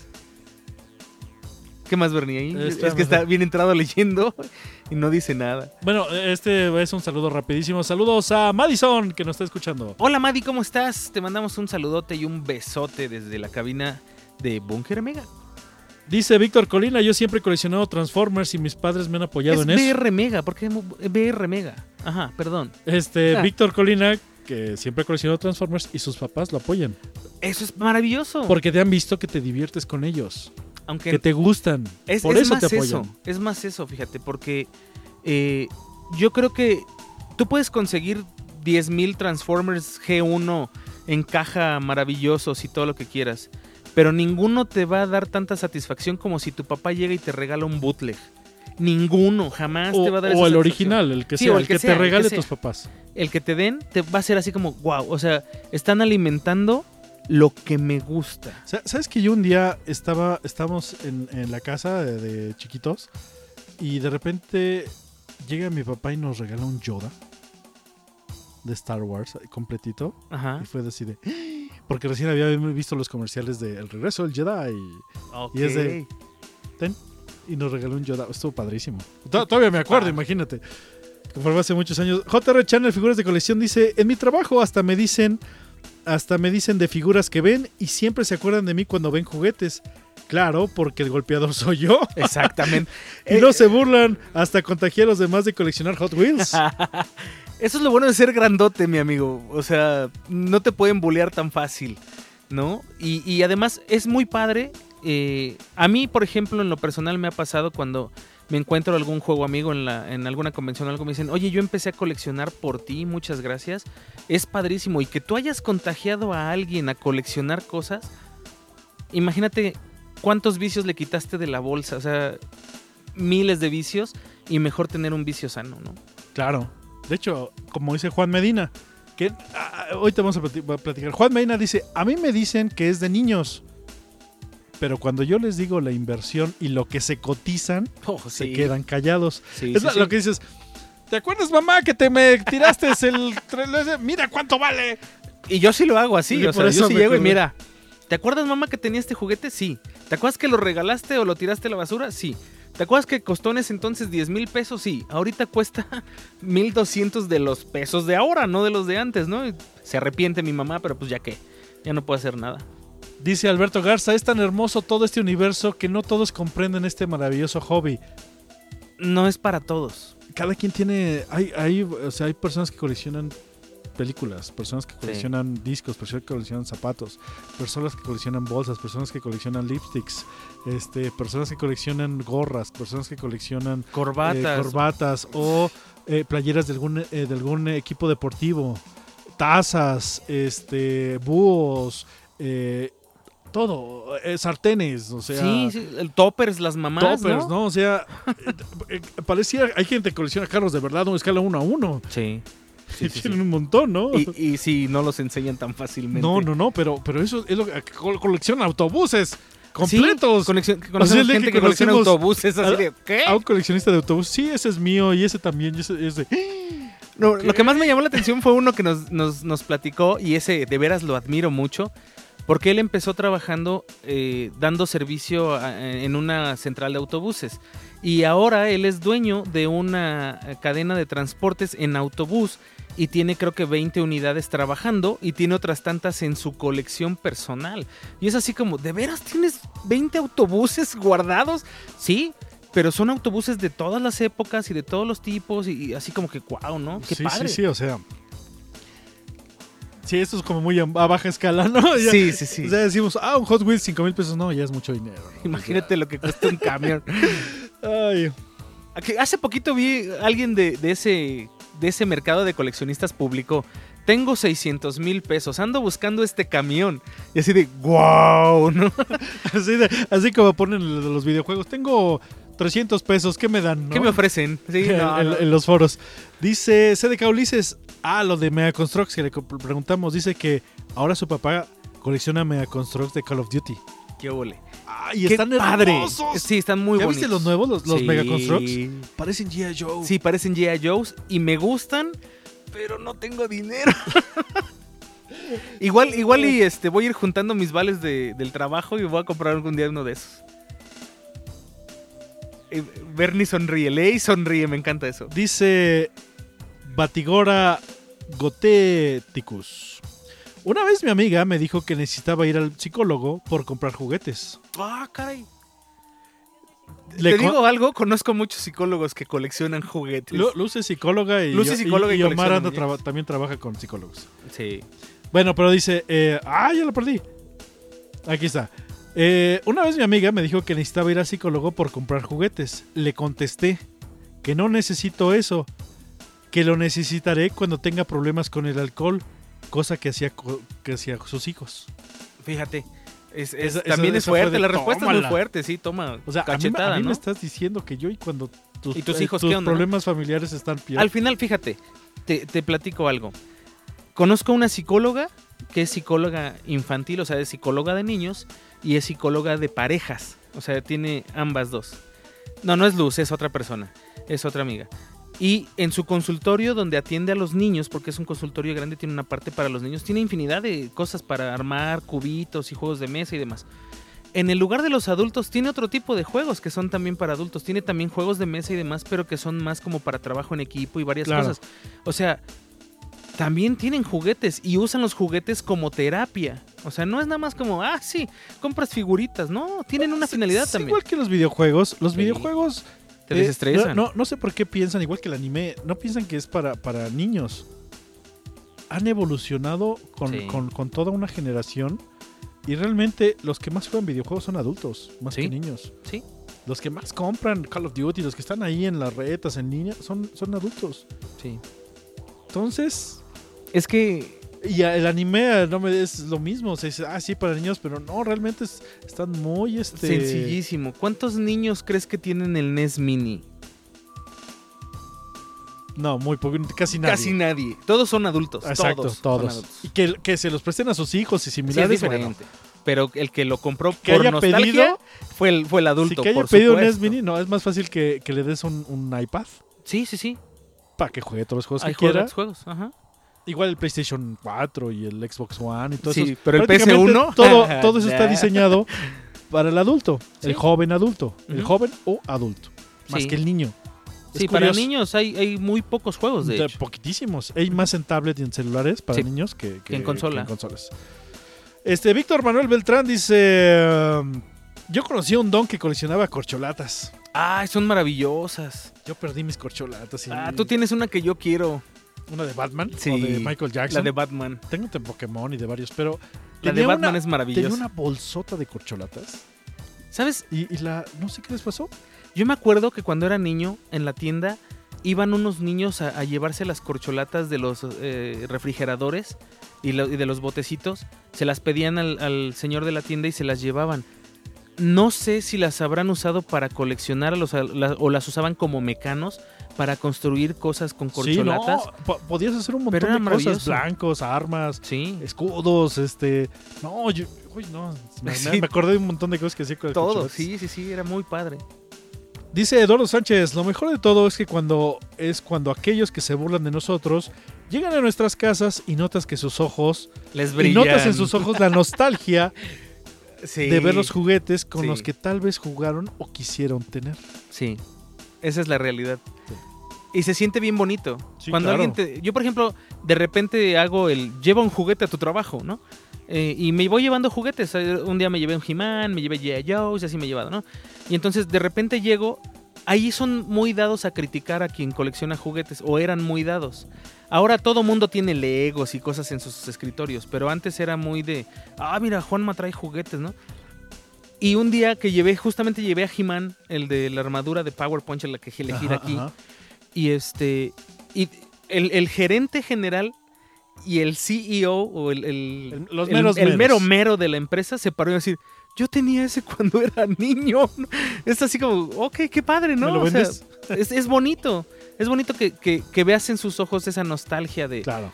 ¿Qué más, Bernie? Ahí? Es que está bien entrado leyendo y no dice nada. Bueno, este es un saludo rapidísimo. Saludos a Madison, que nos está escuchando. Hola, Madi, ¿cómo estás? Te mandamos un saludote y un besote desde la cabina de Bunker Mega. Dice Víctor Colina: yo siempre he coleccionado Transformers y mis padres me han apoyado en eso. Es BR Mega, ¿por qué BR Mega? Ajá, perdón. Víctor Colina, que siempre ha coleccionado Transformers y sus papás lo apoyan. Eso es maravilloso. Porque te han visto que te diviertes con ellos. Aunque que te gustan. Por eso te apoyan. Es más eso, fíjate, porque yo creo que tú puedes conseguir 10,000 Transformers G1 en caja maravillosos y todo lo que quieras, pero ninguno te va a dar tanta satisfacción como si tu papá llega y te regala un bootleg. Ninguno, jamás te va a dar esa satisfacción. O el original, el que sea, el que te regale tus papás. El que te den te va a ser así como, wow, o sea, están alimentando lo que me gusta. ¿Sabes que yo un día estábamos en la casa de chiquitos y de repente llega mi papá y nos regala un Yoda de Star Wars completito? Ajá. Y fue así de... Porque recién había visto los comerciales de El Regreso del Jedi y es de... Ten, y nos regaló un Yoda. Estuvo padrísimo. Todavía me acuerdo, imagínate. Fue hace muchos años. JR Channel Figuras de Colección dice: en mi trabajo hasta me dicen de figuras que ven y siempre se acuerdan de mí cuando ven juguetes. Claro, porque el golpeador soy yo. Exactamente. Y no se burlan, hasta contagié a los demás de coleccionar Hot Wheels. Eso es lo bueno de ser grandote, mi amigo. O sea, no te pueden bullear tan fácil, ¿no? Y además es muy padre. A mí, por ejemplo, en lo personal me ha pasado cuando me encuentro algún juego amigo en alguna convención o algo, me dicen, oye, yo empecé a coleccionar por ti, muchas gracias. Es padrísimo. Y que tú hayas contagiado a alguien a coleccionar cosas, imagínate cuántos vicios le quitaste de la bolsa. O sea, miles de vicios y mejor tener un vicio sano, ¿no? Claro. De hecho, como dice Juan Medina, que hoy te vamos a platicar. Juan Medina dice, a mí me dicen que es de niños, pero cuando yo les digo la inversión y lo que se cotizan, se quedan callados. Sí, es lo que dices, ¿te acuerdas, mamá, que me tiraste el... Mira cuánto vale? Y yo sí lo hago así, o sea, yo sí llego y mira, ¿te acuerdas, mamá, que tenía este juguete? Sí. ¿Te acuerdas que lo regalaste o lo tiraste a la basura? Sí. ¿Te acuerdas que costó en ese entonces 10,000 pesos? Sí. Ahorita cuesta 1,200 de los pesos de ahora, no de los de antes, ¿no? Se arrepiente mi mamá, pero pues ya qué, ya no puedo hacer nada. Dice Alberto Garza, es tan hermoso todo este universo que no todos comprenden este maravilloso hobby. No es para todos. Cada quien tiene... Hay personas que coleccionan películas, personas que coleccionan discos, personas que coleccionan zapatos, personas que coleccionan bolsas, personas que coleccionan lipsticks, personas que coleccionan gorras, personas que coleccionan corbatas o playeras de algún equipo deportivo, tazas, búhos, todo, sartenes, o sea... Sí, el toppers, las mamás, ¿no? O sea, parecía... Hay gente que colecciona carros de verdad, una escala 1-1. Sí. Sí, tienen un montón, ¿no? Y sí, no los enseñan tan fácilmente. No, pero eso es lo que coleccionan autobuses completos. Conocemos gente que colecciona autobuses, así de, ¿qué? A un coleccionista de autobuses, sí, ese es mío y ese también, y ese es de... No, lo que más me llamó la atención fue uno que nos platicó, y ese de veras lo admiro mucho. porque él empezó trabajando dando servicio en una central de autobuses. Y ahora él es dueño de una cadena de transportes en autobús y tiene creo que 20 unidades trabajando y tiene otras tantas en su colección personal. Y es así como, ¿de veras tienes 20 autobuses guardados? Sí, pero son autobuses de todas las épocas y de todos los tipos y así como que wow, ¿no? Qué padre. Sí, o sea... Sí, esto es como muy a baja escala, ¿no? Ya, sí. O sea, decimos, un Hot Wheels, 5,000 pesos, no, ya es mucho dinero, ¿no? Imagínate lo que cuesta un camión. Ay. Hace poquito vi a alguien de ese mercado de coleccionistas publicó, tengo 600,000 pesos, ando buscando este camión. Y así de, wow, ¿no? así como ponen los videojuegos, tengo 300 pesos, ¿qué me dan? ¿No? ¿Qué me ofrecen? Sí, en los foros. Dice CDK Ulises, lo de Mega Constructs que le preguntamos, dice que ahora su papá colecciona Mega Constructs de Call of Duty. ¡Qué ole! Y están hermosos. Sí, están muy bonitos. ¿Ya viste los nuevos, los sí. Mega Constructs? Parecen G.I. Joe. Sí, parecen G.I. Joes y me gustan, pero no tengo dinero. igual y voy a ir juntando mis vales del trabajo y voy a comprar algún día uno de esos. Bernie sonríe, Ley sonríe, me encanta eso. Dice Batigora Goteticus. Una vez mi amiga me dijo que necesitaba ir al psicólogo por comprar juguetes. Caray. ¿Te digo algo? Conozco muchos psicólogos que coleccionan juguetes. Luz es psicóloga y Omar también trabaja con psicólogos. Sí. Bueno, pero dice... ya lo perdí. Aquí está. Una vez mi amiga me dijo que necesitaba ir al psicólogo por comprar juguetes. Le contesté que no necesito eso, que lo necesitaré cuando tenga problemas con el alcohol, cosa que hacía sus hijos. Fíjate, también es fuerte, la respuesta es muy fuerte, sí, toma, o sea, cachetada, a mí ¿no? me estás diciendo que yo y cuando tus hijos, tus ¿qué onda, problemas familiares están peor. Al final, fíjate, te platico algo. Conozco una psicóloga que es psicóloga infantil, o sea, es psicóloga de niños y es psicóloga de parejas, o sea, tiene ambas dos. No es Luz, es otra persona, es otra amiga. Y en su consultorio donde atiende a los niños, porque es un consultorio grande, tiene una parte para los niños, tiene infinidad de cosas para armar, cubitos y juegos de mesa y demás. En el lugar de los adultos tiene otro tipo de juegos que son también para adultos, tiene también juegos de mesa y demás, pero que son más como para trabajo en equipo y varias cosas. O sea, también tienen juguetes y usan los juguetes como terapia. O sea, no es nada más como, sí, compras figuritas, no, tienen una finalidad también. Igual que los videojuegos, videojuegos... Te desestresan. No sé por qué piensan, igual que el anime, no piensan que es para niños. Han evolucionado con toda una generación y realmente los que más juegan videojuegos son adultos, más que niños. Sí. Los que más compran Call of Duty, los que están ahí en las retas, en línea, son adultos. Sí. Entonces... Es que... Y el anime es lo mismo, se dice, sí, para niños, pero no, realmente están muy... Sencillísimo. ¿Cuántos niños crees que tienen el NES Mini? No, muy poco, casi nadie. Casi nadie. Todos son adultos. Exacto, todos. Y que se los presten a sus hijos y similares. Sí, es diferente. Pero el que lo compró que por haya nostalgia fue el adulto, que haya por pedido supuesto. un NES Mini, no, es más fácil que le des un iPad. Sí. Para que juegue todos los juegos que quiera. Juegos, ajá. Igual el PlayStation 4 y el Xbox One y todo eso. Sí, pero el PS1... Todo eso está diseñado para el adulto, el joven adulto, el joven o adulto, más que el niño. Sí, para niños hay muy pocos juegos, de hecho. Poquitísimos. Hay más en tablet y en celulares para niños que en consolas. Víctor Manuel Beltrán dice... yo conocí a un don que coleccionaba corcholatas. Son maravillosas. Yo perdí mis corcholatas. Tú tienes una que yo quiero. ¿Una de Batman? Sí. ¿O de Michael Jackson? La de Batman. Tengo de Pokémon y de varios, pero... La de Batman es maravillosa. Tenía una bolsota de corcholatas. ¿Sabes? Y no sé qué les pasó. Yo me acuerdo que cuando era niño, en la tienda, iban unos niños a llevarse las corcholatas de los refrigeradores y de los botecitos. Se las pedían al señor de la tienda y se las llevaban. No sé si las habrán usado para coleccionar o las usaban como mecanos para construir cosas con corcholatas. Sí, no, podías hacer un montón de cosas, blancos, armas, escudos, No, me acordé de un montón de cosas que hacía con el todo, sí, era muy padre. Dice Eduardo Sánchez, lo mejor de todo es cuando aquellos que se burlan de nosotros llegan a nuestras casas y notas que sus ojos, Les y brillan. notas en sus ojos la nostalgia Sí, de ver los juguetes con Sí. los que tal vez jugaron o quisieron tener. Sí, esa es la realidad. Y se siente bien bonito. Sí, Cuando claro. yo, por ejemplo, de repente lleva un juguete a tu trabajo, ¿no? Y me voy llevando juguetes. Un día me llevé un He-Man, me llevé G.I. Joe, y así me he llevado, ¿no? Y entonces de repente llego, ahí son muy dados a criticar a quien colecciona juguetes, o eran muy dados. Ahora todo mundo tiene Legos y cosas en sus escritorios, pero antes era muy de, mira, Juanma trae juguetes, ¿no? Y un día que justamente llevé a He-Man, el de la armadura de Power Punch, la que le gira aquí. Ajá. Y y el gerente general y el CEO o Los meros el mero meros. mero de la empresa se paró y decir, yo tenía ese cuando era niño. Es así como, ok, qué padre, ¿no? ¿Me lo O sea, vendes? es bonito. Es bonito que veas en sus ojos esa nostalgia de Claro.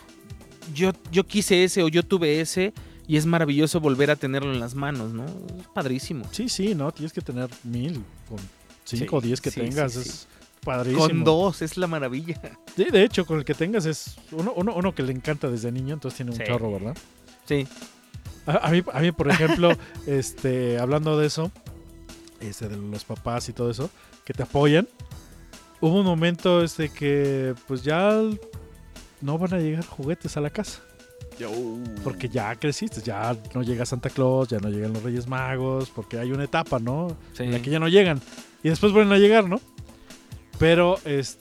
yo quise ese o yo tuve ese, y es maravilloso volver a tenerlo en las manos, ¿no? Es padrísimo. Sí, no, tienes que tener 1000 con 5 o 10 que sí, tengas, sí, es padrísimo. Con 2 es la maravilla. Sí, de hecho, con el que tengas es uno que le encanta desde niño, entonces tiene un Sí. chorro, ¿verdad? Sí. A mí, por ejemplo, hablando de eso, de los papás y todo eso, que te apoyan, hubo un momento que pues ya no van a llegar juguetes a la casa. Porque ya creciste, ya no llega Santa Claus, ya no llegan los Reyes Magos, porque hay una etapa, Sí. en la que ya no llegan. Y después vuelven a llegar, ¿no? Pero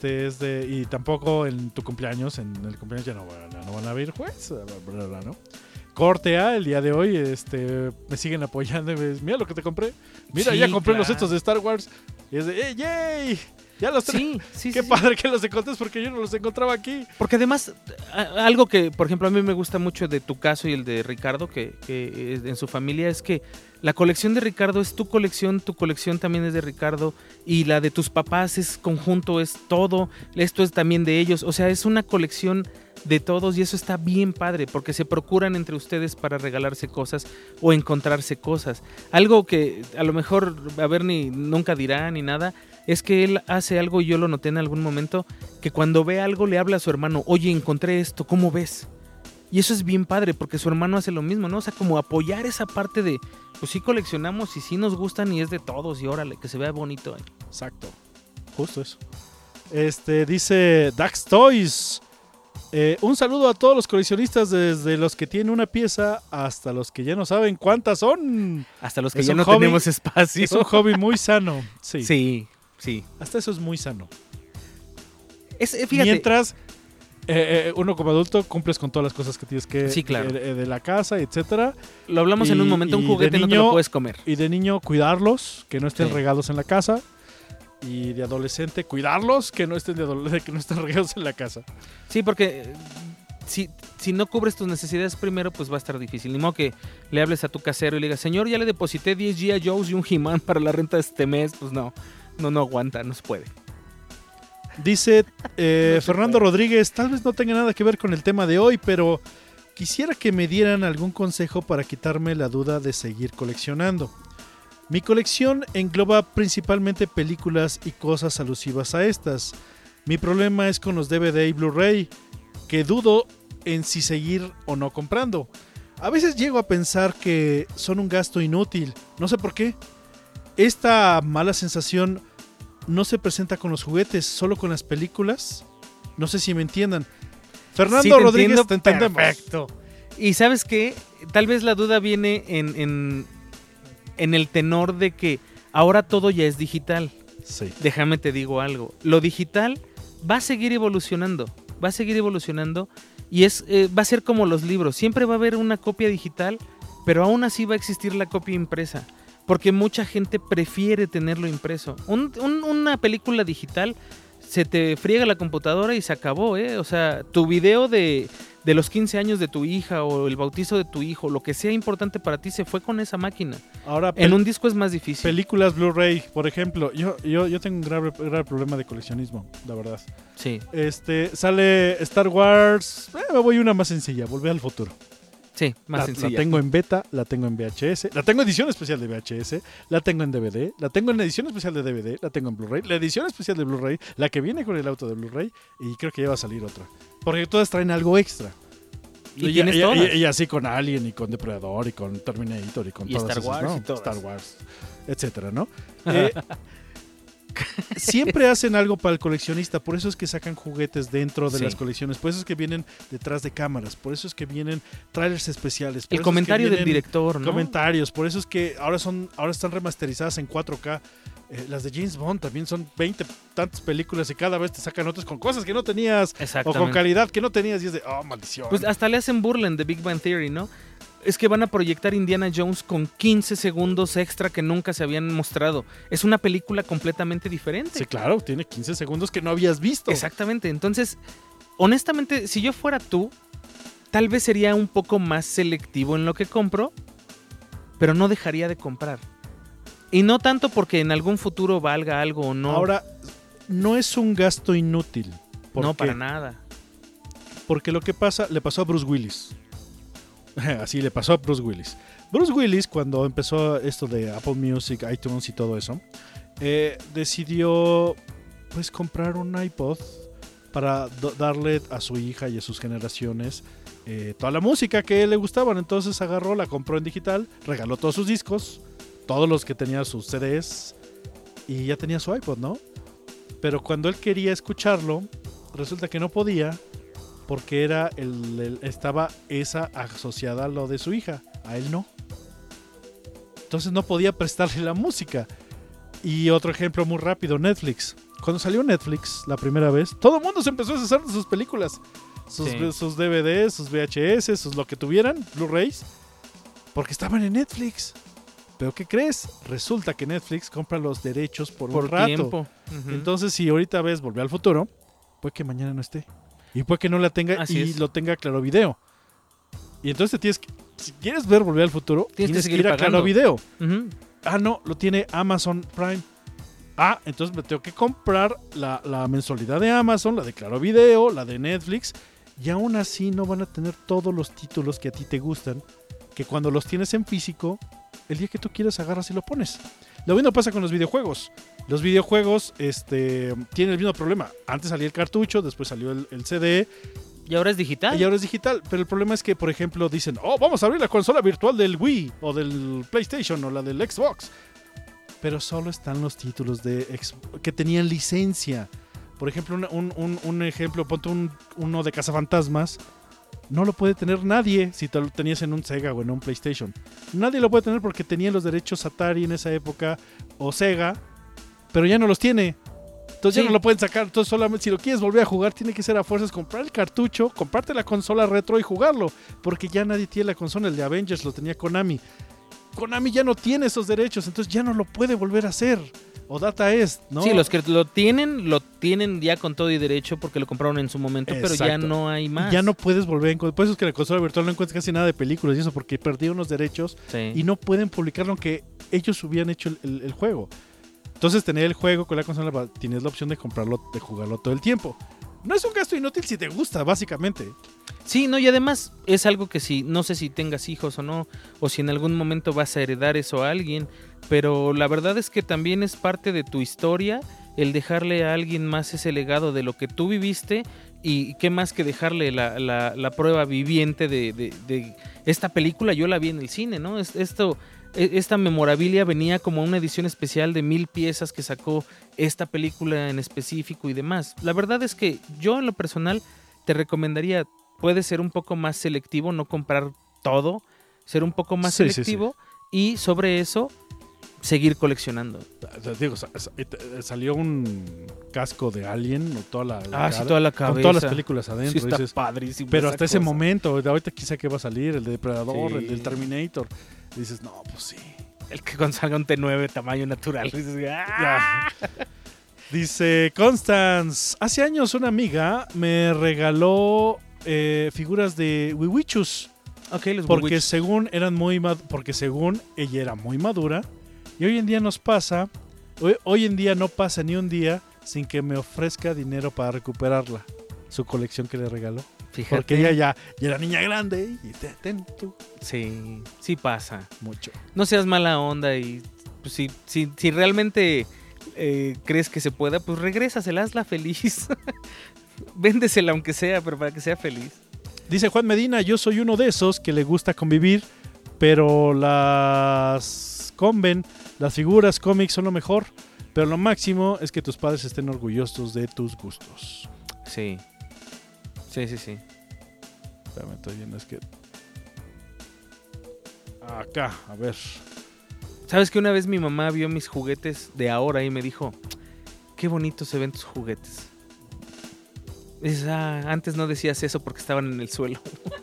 y tampoco en tu cumpleaños, en el cumpleaños ya no van a haber jueces, ¿no? Corte A, el día de hoy, me siguen apoyando y me dicen, mira lo que te compré. Mira, Sí, ya compré los claro. estos de Star Wars. Y es de, ¡yay! Ya los tengo. Sí, Qué sí. padre que los encontres porque yo no los encontraba aquí. Porque además, algo que, por ejemplo, a mí me gusta mucho de tu caso y el de Ricardo, que en su familia, es que la colección de Ricardo es tu colección también es de Ricardo, y la de tus papás es conjunto, es todo, esto es también de ellos. O sea, es una colección de todos y eso está bien padre, porque se procuran entre ustedes para regalarse cosas o encontrarse cosas. Algo que a lo mejor, nunca dirá ni nada, es que él hace algo, y yo lo noté en algún momento, que cuando ve algo le habla a su hermano, oye, encontré esto, ¿cómo ves? Y eso es bien padre, porque su hermano hace lo mismo, ¿no? O sea, como apoyar esa parte de, pues sí coleccionamos y sí nos gustan y es de todos, y órale, que se vea bonito. Exacto. Justo eso. Dice Dax Toys. Un saludo a todos los coleccionistas, desde los que tienen una pieza hasta los que ya no saben cuántas son. Hasta los que Es ya un no hobby- tenemos espacio. Es un hobby muy sano. Sí. Sí. Hasta eso es muy sano. Fíjate, Mientras uno como adulto cumples con todas las cosas que tienes que Sí, claro. de la casa, etcétera. lo hablamos en un momento, un y juguete de no te niño- lo puedes comer. Y de niño cuidarlos, que no estén Sí. regados en la casa. Y de adolescente cuidarlos, que no estén que no estén regados en la casa. Sí, porque si no cubres tus necesidades primero, pues va a estar difícil. Ni modo que le hables a tu casero y le digas, señor, ya le deposité 10 G.I. Joes y un He-Man para la renta de este mes. Pues no aguanta, no se puede. Dice se Fernando puede. Rodríguez, tal vez no tenga nada que ver con el tema de hoy, pero quisiera que me dieran algún consejo para quitarme la duda de seguir coleccionando. Mi colección engloba principalmente películas y cosas alusivas a estas. Mi problema es con los DVD y Blu-ray, que dudo en si seguir o no comprando. A veces llego a pensar que son un gasto inútil, no sé por qué. Esta mala sensación no se presenta con los juguetes, solo con las películas. No sé si me entiendan. Fernando Sí, te Rodríguez, entiendo, te entendemos. perfecto. Y ¿sabes qué? Tal vez la duda viene en el tenor de que ahora todo ya es digital. Sí. Déjame te digo algo. Lo digital va a seguir evolucionando. Y va a ser como los libros. Siempre va a haber una copia digital, pero aún así va a existir la copia impresa. Porque mucha gente prefiere tenerlo impreso. Una película digital, se te friega la computadora y se acabó, ¿eh? O sea, tu video de los 15 años de tu hija o el bautizo de tu hijo, lo que sea importante para ti, se fue con esa máquina. Ahora, En un disco es más difícil. películas Blu-ray, por ejemplo. Yo tengo un grave problema de coleccionismo, la verdad. Sí. Sale Star Wars. Me voy una más sencilla, Volver al Futuro. Sí, más La sencilla. tengo en beta, la tengo en VHS, la tengo en edición especial de VHS, la tengo en DVD, la tengo en edición especial de DVD, la tengo en Blu-ray, la edición especial de Blu-ray, la que viene con el auto de Blu-ray, y creo que ya va a salir otra. Porque todas traen algo extra. Y tienes todas. Y así con Alien, y con Depredador, y con Terminator, y con Y todas Star esas, Wars, ¿no? y todas. Star Wars, etcétera, ¿no? Siempre hacen algo para el coleccionista, por eso es que sacan juguetes dentro de Sí. las colecciones, por eso es que vienen detrás de cámaras, por eso es que vienen trailers especiales. Por El eso es que comentario del vienen director, ¿no? comentarios, por eso es que ahora están remasterizadas en 4K. Las de James Bond también son 20 tantas películas y cada vez te sacan otras con cosas que no tenías o Exactamente. con calidad que no tenías y es de, oh, maldición. Pues hasta le hacen burla en The Big Bang Theory, ¿no? Es que van a proyectar Indiana Jones con 15 segundos extra que nunca se habían mostrado. Es una película completamente diferente. Sí, claro, tiene 15 segundos que no habías visto. Exactamente. Entonces, honestamente, si yo fuera tú, tal vez sería un poco más selectivo en lo que compro, pero no dejaría de comprar. Y no tanto porque en algún futuro valga algo o no. Ahora, no es un gasto inútil. No, porque- para nada. Porque lo que pasa, le pasó a Bruce Willis. Así le pasó a Bruce Willis. Bruce Willis, cuando empezó esto de Apple Music, iTunes y todo eso, decidió pues comprar un iPod para darle a su hija y a sus generaciones toda la música que le gustaban. Entonces agarró, la compró en digital, regaló todos sus discos, todos los que tenía sus CDs, y ya tenía su iPod, ¿no? Pero cuando él quería escucharlo, resulta que no podía, porque estaba esa asociada a lo de su hija, a él no. Entonces no podía prestarle la música. Y otro ejemplo muy rápido, Netflix. Cuando salió Netflix la primera vez, todo el mundo se empezó a deshacer de sus películas. Sus DVDs, sus VHS, sus lo que tuvieran, Blu-rays, porque estaban en Netflix. ¿Pero qué crees? Resulta que Netflix compra los derechos por un rato. Tiempo. Ujú. Entonces, si ahorita ves Volver al Futuro, puede que mañana no esté. Y puede que no la tenga Así y es. lo tenga Claro Video. Y entonces si quieres ver Volver al Futuro, tienes que seguir ir a pagando. Claro Video. Ujú. Ah, no, lo tiene Amazon Prime. Ah, entonces me tengo que comprar la mensualidad de Amazon, la de Claro Video, la de Netflix. Y aún así no van a tener todos los títulos que a ti te gustan, que cuando los tienes en físico, el día que tú quieras agarras y lo pones. Lo mismo pasa con los videojuegos. Los videojuegos tienen el mismo problema. Antes salía el cartucho, después salió el CD Y ahora es digital. y ahora es digital. Pero el problema es que, por ejemplo, dicen, oh, vamos a abrir la consola virtual del Wii o del PlayStation o la del Xbox. Pero solo están los títulos que tenían licencia. Por ejemplo, un ejemplo, ponte uno de Cazafantasmas. No lo puede tener nadie si te lo tenías en un Sega o en un PlayStation. Nadie lo puede tener porque tenía los derechos Atari en esa época o Sega, pero ya no los tiene. Entonces Sí. ya no lo pueden sacar. Entonces solamente si lo quieres volver a jugar, tiene que ser a fuerzas comprar el cartucho, comprarte la consola retro y jugarlo. Porque ya nadie tiene la consola. El de Avengers lo tenía Konami. Konami ya no tiene esos derechos, entonces ya no lo puede volver a hacer. O Data East, ¿no? Sí, los que lo tienen ya con todo y derecho porque lo compraron en su momento, pero ya Exacto. no hay más. Ya no puedes volver a encontrar. Por eso es que en la consola virtual no encuentras casi nada de películas y eso, porque perdieron los derechos Sí. y no pueden publicarlo aunque ellos hubieran hecho el juego. Entonces tener el juego con la consola, tienes la opción de comprarlo, de jugarlo todo el tiempo. No es un gasto inútil si te gusta, básicamente. Sí, no, y además es algo que si, no sé si tengas hijos o no, o si en algún momento vas a heredar eso a alguien, pero la verdad es que también es parte de tu historia el dejarle a alguien más ese legado de lo que tú viviste, y qué más que dejarle la prueba viviente de esta película. Yo la vi en el cine, ¿no? Esta memorabilia venía como una edición especial de 1000 piezas que sacó esta película en específico y demás. La verdad es que yo en lo personal te recomendaría, puedes ser un poco más selectivo, no comprar todo, ser un poco más Sí, selectivo y sobre eso seguir coleccionando. Digo, salió un casco de Alien, o toda la Sí, toda la cabeza. con todas las películas adentro. Sí, está dices, padrísimo. pero esa hasta ese cosa. momento, de ahorita quizá que va a salir, el de Depredador, Sí. el del Terminator. Y dices, no, pues sí. El que cuando salga un T9 tamaño natural. Dices, ¡ah! Dice Constance, hace años una amiga me regaló figuras de Wiwichus Ok, los porque Wiwichus. según porque según ella era muy madura, y hoy en día hoy en día no pasa ni un día sin que me ofrezca dinero para recuperarla, su colección que le regaló. Fíjate. Porque ella ya era niña grande y te atento Sí pasa. mucho. No seas mala onda y pues, si realmente crees que se pueda, pues regrésasela, hazla feliz. Véndesela aunque sea, pero para que sea feliz. Dice Juan Medina, yo soy uno de esos que le gusta convivir, pero las figuras cómics son lo mejor, pero lo máximo es que tus padres estén orgullosos de tus gustos. Sí. Espérame, estoy viendo, es que... Acá, a ver. ¿Sabes que una vez mi mamá vio mis juguetes de ahora y me dijo, qué bonitos se ven tus juguetes? Dices, antes no decías eso porque estaban en el suelo.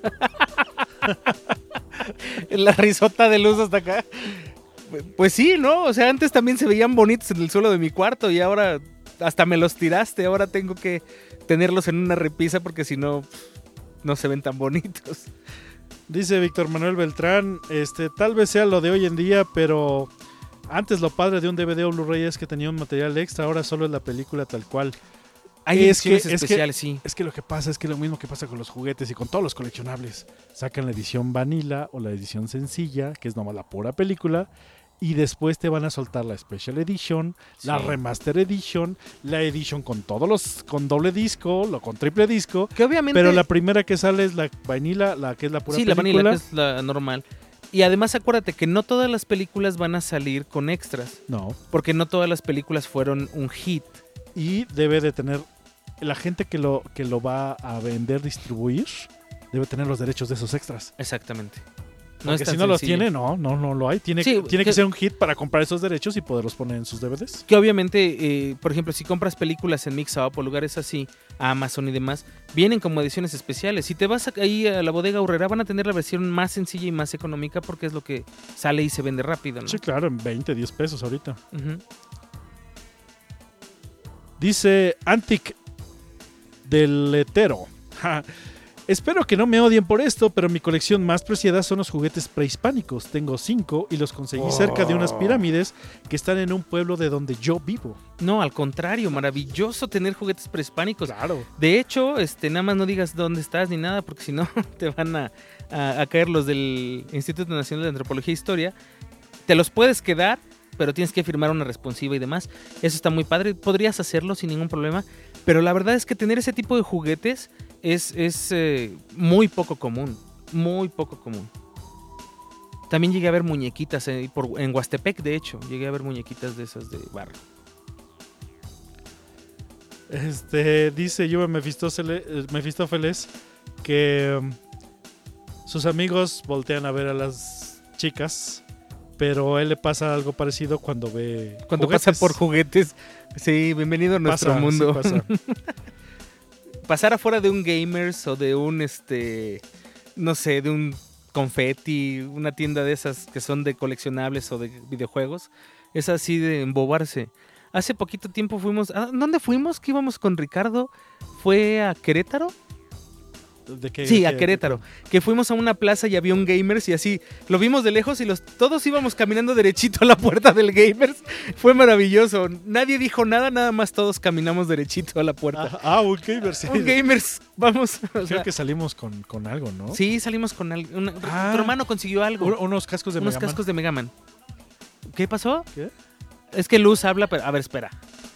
La risota de luz hasta acá. Pues sí, ¿no? O sea, antes también se veían bonitos en el suelo de mi cuarto y ahora hasta me los tiraste. Ahora tengo que tenerlos en una repisa porque si no, no se ven tan bonitos. Dice Víctor Manuel Beltrán, tal vez sea lo de hoy en día, pero antes lo padre de un DVD o Blu-ray es que tenía un material extra, ahora solo es la película tal cual. Hay ediciones especiales, sí. Es que lo que pasa es que lo mismo que pasa con los juguetes y con todos los coleccionables. Sacan la edición vanilla o la edición sencilla, que es nomás la pura película, y después te van a soltar la Special Edition, la Remaster Edition, la Edition con con doble disco, con triple disco. Que obviamente... Pero la primera que sale es la vanilla, la que es la pura película. Sí, la vanilla, que es la normal. Y además acuérdate que no todas las películas van a salir con extras. No. Porque no todas las películas fueron un hit. Y debe de tener... La gente que lo va a vender, distribuir, debe tener los derechos de esos extras. Exactamente. No porque si no los tiene, no lo hay. Tiene que ser un hit para comprar esos derechos y poderlos poner en sus DVDs. Que obviamente, por ejemplo, si compras películas en Mix-Up o lugares así, Amazon y demás, vienen como ediciones especiales. Si te vas ahí a la bodega Aurrera, van a tener la versión más sencilla y más económica porque es lo que sale y se vende rápido, ¿no? Sí, claro, en 20, 10 pesos ahorita. Uh-huh. Dice Antic del Hetero. Espero que no me odien por esto, pero mi colección más preciada son los juguetes prehispánicos. Tengo 5 y los conseguí cerca de unas pirámides que están en un pueblo de donde yo vivo. No, al contrario, maravilloso tener juguetes prehispánicos. Claro. De hecho, nada más no digas dónde estás ni nada, porque si no te van a caer los del Instituto Nacional de Antropología e Historia. Te los puedes quedar, pero tienes que firmar una responsiva y demás. Eso está muy padre. Podrías hacerlo sin ningún problema. Pero la verdad es que tener ese tipo de juguetes es muy poco común. Muy poco común. También llegué a ver muñequitas en Huastepec, de hecho. Llegué a ver muñequitas de esas de barro. Dice Yuba Mefistófeles que sus amigos voltean a ver a las chicas, pero a él le pasa algo parecido cuando ve Cuando juguetes. pasa por juguetes. Sí, bienvenido a nuestro mundo. Sí pasa. Pasar afuera de un Gamers o de un, no sé, de un Confetti, una tienda de esas que son de coleccionables o de videojuegos, es así de embobarse. Hace poquito tiempo fuimos... ¿Dónde fuimos? ¿Que íbamos con Ricardo? ¿Fue a Querétaro? ¿De qué? Sí, a Querétaro. Que fuimos a una plaza y había un Gamers y así lo vimos de lejos y todos íbamos caminando derechito a la puerta del Gamers. Fue maravilloso. Nadie dijo nada, nada más todos caminamos derechito a la puerta. Un Gamers. Sí. Un Gamers, vamos. Creo que salimos con algo, ¿no? Sí, salimos con algo. Tu hermano consiguió algo. Unos cascos de Mega Man. Cascos de Mega Man. ¿Qué pasó? ¿Qué? Es que Luz habla, pero... A ver, espera.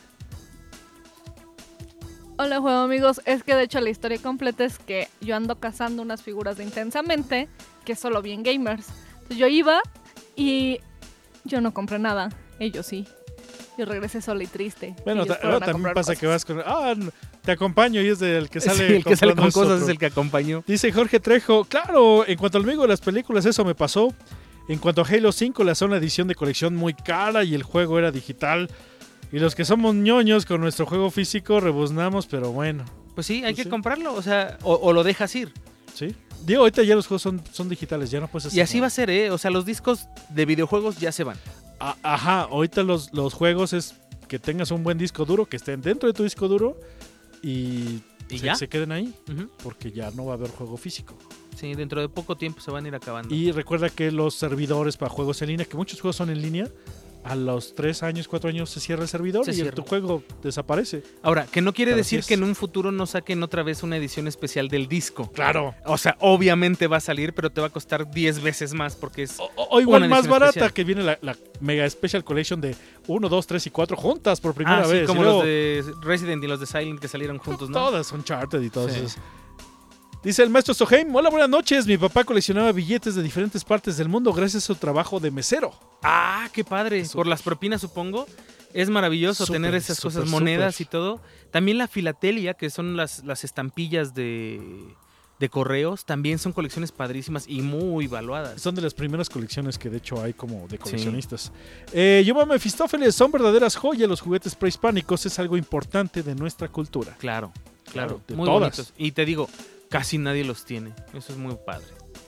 Hola, juego amigos. Es que de hecho la historia completa es que yo ando cazando unas figuras de Intensamente que solo vi en Gamers. Entonces yo iba y yo no compré nada. Ellos sí. Yo regresé sola y triste. Bueno, Ellos también pasa cosas. Que vas con... te acompaño y es el que sale, sí, el que sale con cosas es el que acompañó. Dice Jorge Trejo, claro, en cuanto al amigo de las películas, eso me pasó. En cuanto a Halo 5, la zona edición de colección muy cara y el juego era digital. Y los que somos ñoños con nuestro juego físico rebuznamos, pero bueno. Pues sí, hay que comprarlo, o sea, o lo dejas ir. Sí. Digo, ahorita ya los juegos son digitales, ya no puedes hacer Y así nada. Va a ser, o sea, los discos de videojuegos ya se van. Ajá, ahorita los juegos es que tengas un buen disco duro, que estén dentro de tu disco duro y se queden ahí, porque ya no va a haber juego físico. Sí, dentro de poco tiempo se van a ir acabando. Y recuerda que los servidores para juegos en línea, que muchos juegos son en línea, a los 3 años, 4 años se cierra el servidor y tu juego desaparece. Ahora, que no quiere Pero decir así es. que en un futuro no saquen otra vez una edición especial del disco. Claro. O sea, obviamente va a salir, pero te va a costar 10 veces más porque es... O igual una más edición barata, especial. que viene la Mega Special Collection de 1, 2, 3 y 4 juntas por primera sí, vez. como Y luego, los de Resident y los de Silent que salieron juntos, ¿no? todas son Uncharted y todas Sí. esas. Dice el maestro Soheim, hola, buenas noches. Mi papá coleccionaba billetes de diferentes partes del mundo gracias a su trabajo de mesero. Ah, qué padre. Eso. Por las propinas, supongo. Es maravilloso Súper, tener esas cosas, súper, monedas súper. y todo. También la filatelia, que son las estampillas de correos, también son colecciones padrísimas y muy valuadas. Son de las primeras colecciones que de hecho hay como de coleccionistas. Yo, Mefistófeles, son verdaderas joyas. Los juguetes prehispánicos es algo importante de nuestra cultura. Claro, Claro, de muy todas. bonitos. Y te digo, casi nadie los tiene. Eso es muy padre.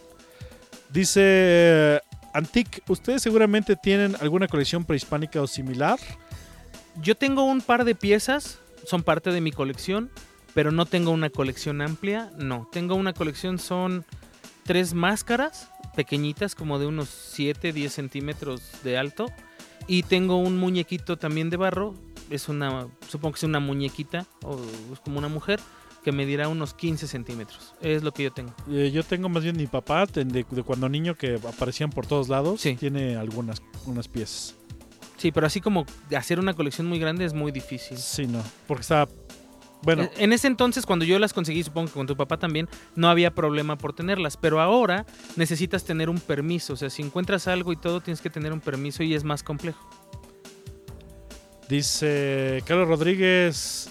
Dice Antic, ¿ustedes seguramente tienen alguna colección prehispánica o similar? Yo tengo un par de piezas, son parte de mi colección, pero no tengo una colección amplia. No, tengo una colección, son 3 máscaras pequeñitas, como de unos 7, 10 centímetros de alto. Y tengo un muñequito también de barro. Es una, supongo que es una muñequita, o es como una mujer, que medirá unos 15 centímetros. Es lo que yo tengo. Yo tengo más bien mi papá, de cuando niño, que aparecían por todos lados. Sí. Tiene unas piezas. Sí, pero así como hacer una colección muy grande es muy difícil. Sí, no, porque está... Bueno, En ese entonces, cuando yo las conseguí, supongo que con tu papá también, no había problema por tenerlas. Pero ahora necesitas tener un permiso. O sea, si encuentras algo y todo, tienes que tener un permiso y es más complejo. dice Carlos Rodríguez...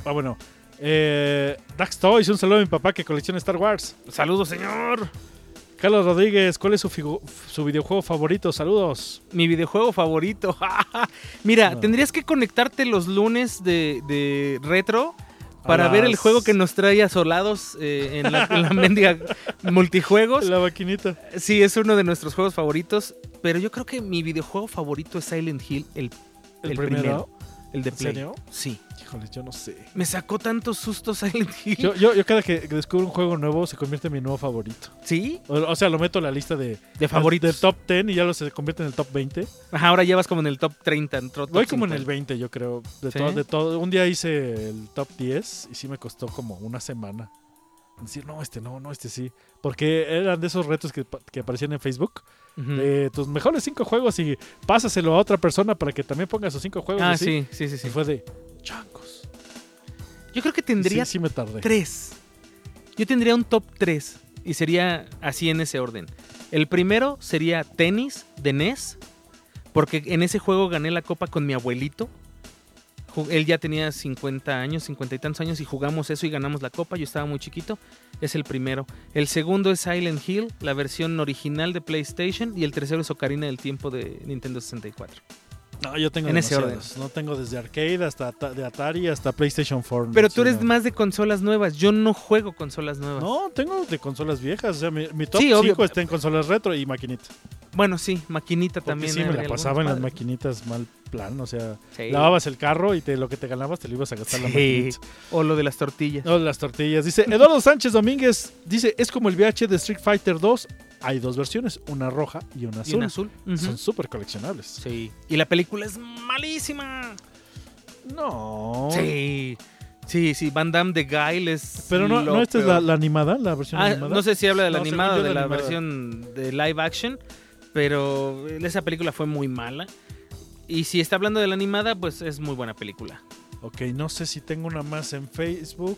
Dax Toys, un saludo a mi papá que colecciona Star Wars. ¡Saludos, señor! Carlos Rodríguez, ¿cuál es su videojuego favorito? Saludos. Mi videojuego favorito. Mira, No. tendrías que conectarte los lunes de retro para A ver el las- juego que nos trae asolados en la mendiga multijuegos. La maquinita. Sí, es uno de nuestros juegos favoritos. Pero yo creo que mi videojuego favorito es Silent Hill, el primero. El de ¿En Play. serio? Sí. Híjole, yo no sé. Me sacó tantos sustos Silent Hill. Yo cada que descubro un juego nuevo se convierte en mi nuevo favorito. ¿Sí? O sea, lo meto en la lista de favoritos. del top 10 y ya se convierte en el top 20. Ajá, ahora llevas como en el top 30. Top Voy como en 50. el 20, yo creo. ¿Sí? De todo. Un día hice el top 10 y sí me costó como una semana. Decir, no, este sí. Porque eran de esos retos que aparecían en Facebook. Ujú. De tus mejores 5 juegos y pásaselo a otra persona para que también ponga sus 5 juegos. Ah, así. sí. Y fue de changos. Yo creo que tendría Sí me tardé. 3. Yo tendría un top 3 y sería así en ese orden. El primero sería tenis de NES, porque en ese juego gané la copa con mi abuelito. Él ya tenía 50 años, 50 y tantos años y jugamos eso y ganamos la copa. Yo estaba muy chiquito. Es el primero. El segundo es Silent Hill, la versión original de PlayStation. Y el tercero es Ocarina del Tiempo de Nintendo 64. No, yo tengo En ese demasiados. No tengo desde arcade hasta de Atari hasta PlayStation 4. Pero tú Sí, eres no. más de consolas nuevas. Yo no juego consolas nuevas. No, tengo de consolas viejas. O sea, mi top Sí, 5 obvio. está en consolas retro y maquinita. Bueno, sí, maquinita Porque también. sí, me la habría pasaba en las algunos maquinitas mal plan. O sea, padres. Sí. lavabas el carro y lo que te ganabas te lo ibas a gastar en la Sí. maquinita. O lo de las tortillas. No, las tortillas. Dice Eduardo Sánchez Domínguez. Dice, es como el VH de Street Fighter 2. Hay 2 versiones, una roja y una Y azul. un azul. Ujú. Son súper coleccionables. Sí. Y la película es malísima. No. Sí. Sí, Van Damme de Guile es. Pero no lo esta es peor. la animada, la versión animada. No sé si habla de la No, animada o según yo de la la animada. versión de live action. Pero esa película fue muy mala. Y si está hablando de la animada, pues es muy buena película. Ok, no sé si tengo una más en Facebook.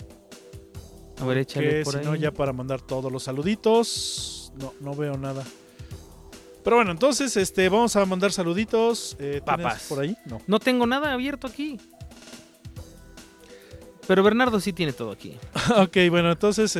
A ver, échale Que por si ahí. no, ya para mandar todos los saluditos. No veo nada. Pero bueno, entonces vamos a mandar saluditos. ¿Tienes Papas. por ahí? No. No tengo nada abierto aquí. Pero Bernardo sí tiene todo aquí. Ok, bueno, entonces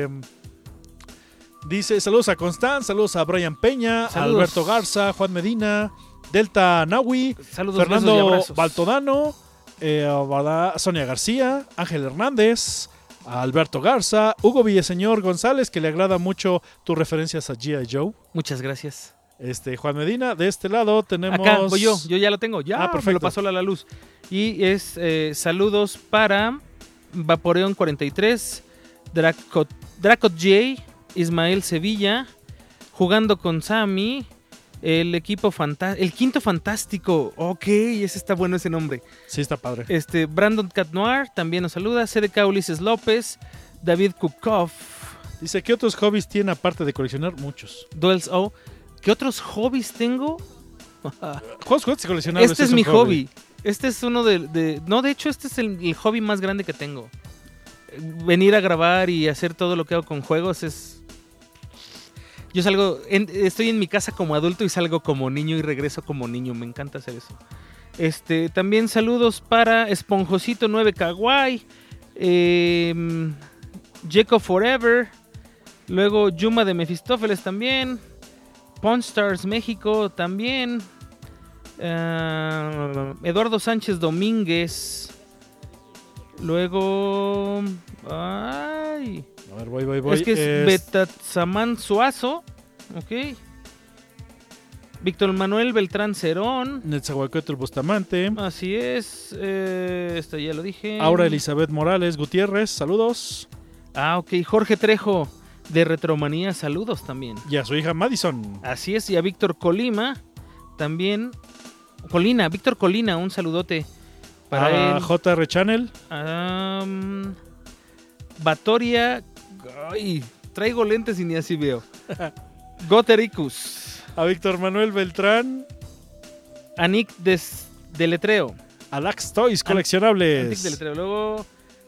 dice saludos a Constanz, saludos a Brian Peña, a Saludos. Alberto Garza, Juan Medina, Delta Nahui, Saludos, besos y Fernando abrazos. Baltodano, Sonia García, Ángel Hernández, a Alberto Garza, Hugo Villaseñor González, que le agrada mucho tus referencias a G.I. Joe. Muchas gracias. Juan Medina, de este lado tenemos... Acá voy yo ya lo tengo. Ya, Ah, perfecto. me lo pasó la luz. Y es saludos para Vaporeon 43, Dracot J, Ismael Sevilla, Jugando con Sammy, El equipo el Quinto Fantástico. Ok, ese está bueno ese nombre. Sí, está padre. Brandon Cat Noir también nos saluda. CDK Ulises López. David Kukov. Dice, ¿qué otros hobbies tiene aparte de coleccionar? Muchos. Duels O. ¿Qué otros hobbies tengo? Juegos y coleccionables. Este es mi hobby. Este es uno No, de hecho, este es el hobby más grande que tengo. Venir a grabar y hacer todo lo que hago con juegos es... Yo estoy en mi casa como adulto y salgo como niño y regreso como niño. Me encanta hacer eso. También saludos para Esponjosito 9 Kawaii, Jeco Forever, luego Yuma de Mefistófeles también, Pawn Stars México también, Eduardo Sánchez Domínguez, luego... ¡Ay! A ver, voy. Es que es Betatzaman Suazo, ok. Víctor Manuel Beltrán Cerón. Netzahualcóyotl Bustamante. Así es. Esto ya lo dije. Aura Elizabeth Morales Gutiérrez, saludos. Ok. Jorge Trejo de Retromanía, saludos también. Y a su hija Madison. Así es. Y a Víctor Colima también. Víctor Colina, un saludote. Para él. JR Channel. Batoria. Ay, traigo lentes y ni así veo. Gotericus. A Víctor Manuel Beltrán. A Nick de Letreo. A Lax Toys Coleccionables. Nick de Letreo. Luego.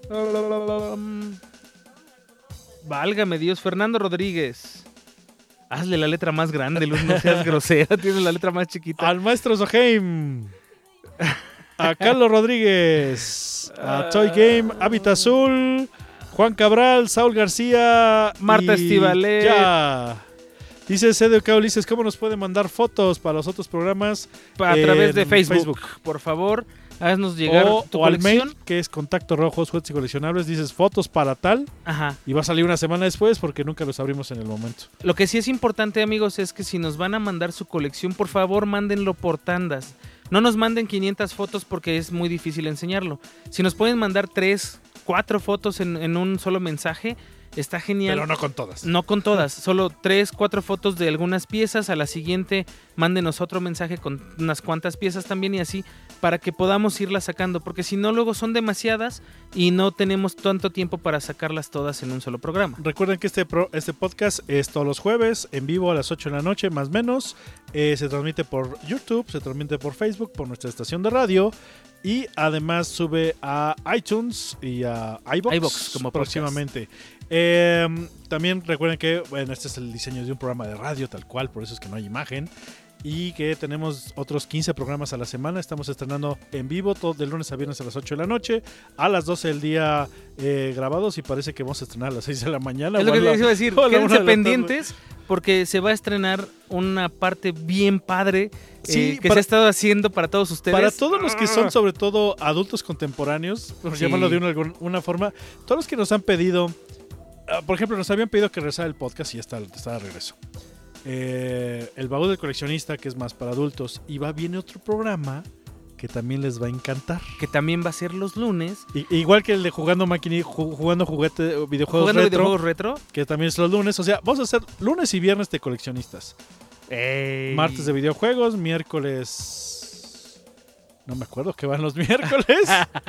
Válgame Dios. Fernando Rodríguez. Hazle la letra más grande, Luz, no seas grosera. Tienes la letra más chiquita. Al maestro Zoheim. A Carlos Rodríguez. A Toy Game. Hábitat Azul. Juan Cabral, Saúl García, Marta Estivalet. Ya. Dice CDK Ulises, ¿cómo nos pueden mandar fotos para los otros programas? A través de Facebook. Por favor, haznos llegar tu o al colección. mail, que es contacto rojos, juguetes y coleccionables. Dices fotos para tal. Ajá. Y va a salir una semana después porque nunca los abrimos en el momento. Lo que sí es importante, amigos, es que si nos van a mandar su colección, por favor, mándenlo por tandas. No nos manden 500 fotos porque es muy difícil enseñarlo. Si nos pueden mandar 3, 4 fotos en un solo mensaje, está genial. Pero no con todas. No con todas, solo 3, 4 fotos de algunas piezas. A la siguiente, mándenos otro mensaje con unas cuantas piezas también y así, para que podamos irlas sacando. Porque si no, luego son demasiadas y no tenemos tanto tiempo para sacarlas todas en un solo programa. Recuerden que este podcast es todos los jueves, en vivo a las 8 de la noche, más o menos. Se transmite por YouTube, se transmite por Facebook, por nuestra estación de radio. Y además sube a iTunes y a iVoox como próximamente. También recuerden que este es el diseño de un programa de radio tal cual, por eso es que no hay imagen. Y que tenemos otros 15 programas a la semana. Estamos estrenando en vivo todo de lunes a viernes a las 8 de la noche, a las 12 del día grabados, y parece que vamos a estrenar a las 6 de la mañana. Es lo que les iba a decir, quédense pendientes porque se va a estrenar una parte bien padre que se ha estado haciendo para todos ustedes. Para todos los que son sobre todo adultos contemporáneos, por llamarlo de una forma, todos los que nos han pedido, por ejemplo, nos habían pedido que regresara el podcast y ya está de regreso. El baúl del coleccionista, que es más para adultos, y viene otro programa que también les va a encantar, que también va a ser los lunes, igual que el de jugando videojuegos retro, que también es los lunes. O sea, vamos a hacer lunes y viernes de coleccionistas, martes de videojuegos, miércoles no me acuerdo qué van los miércoles.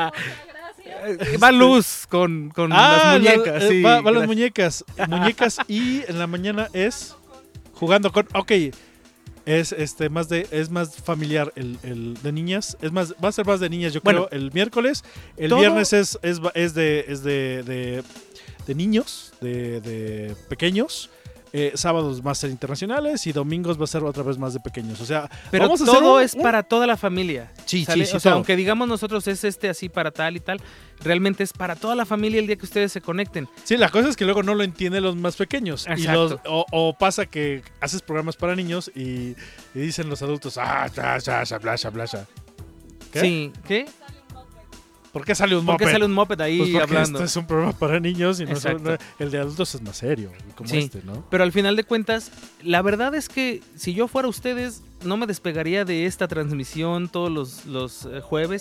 Va Luz con las muñecas, va las muñecas y en la mañana es jugando con... Ok, es más familiar el de niñas. Es más, va a ser más de niñas, yo creo, el miércoles. El viernes es de niños, de pequeños. Sábados va a ser internacionales y domingos va a ser otra vez más de pequeños. O sea, pero vamos a todo es para toda la familia. Sí, o sea, aunque digamos nosotros es así para tal y tal, realmente es para toda la familia el día que ustedes se conecten. Sí, la cosa es que luego no lo entienden los más pequeños. Exacto. O pasa que haces programas para niños y dicen los adultos, blasha. ¿Qué? Sí, ¿qué? ¿Por qué sale un moped? ¿Por qué sale un moped ahí porque hablando? Este es un programa para niños y el de adultos es más serio, como ¿no? Pero al final de cuentas, la verdad es que si yo fuera ustedes, no me despegaría de esta transmisión todos los jueves.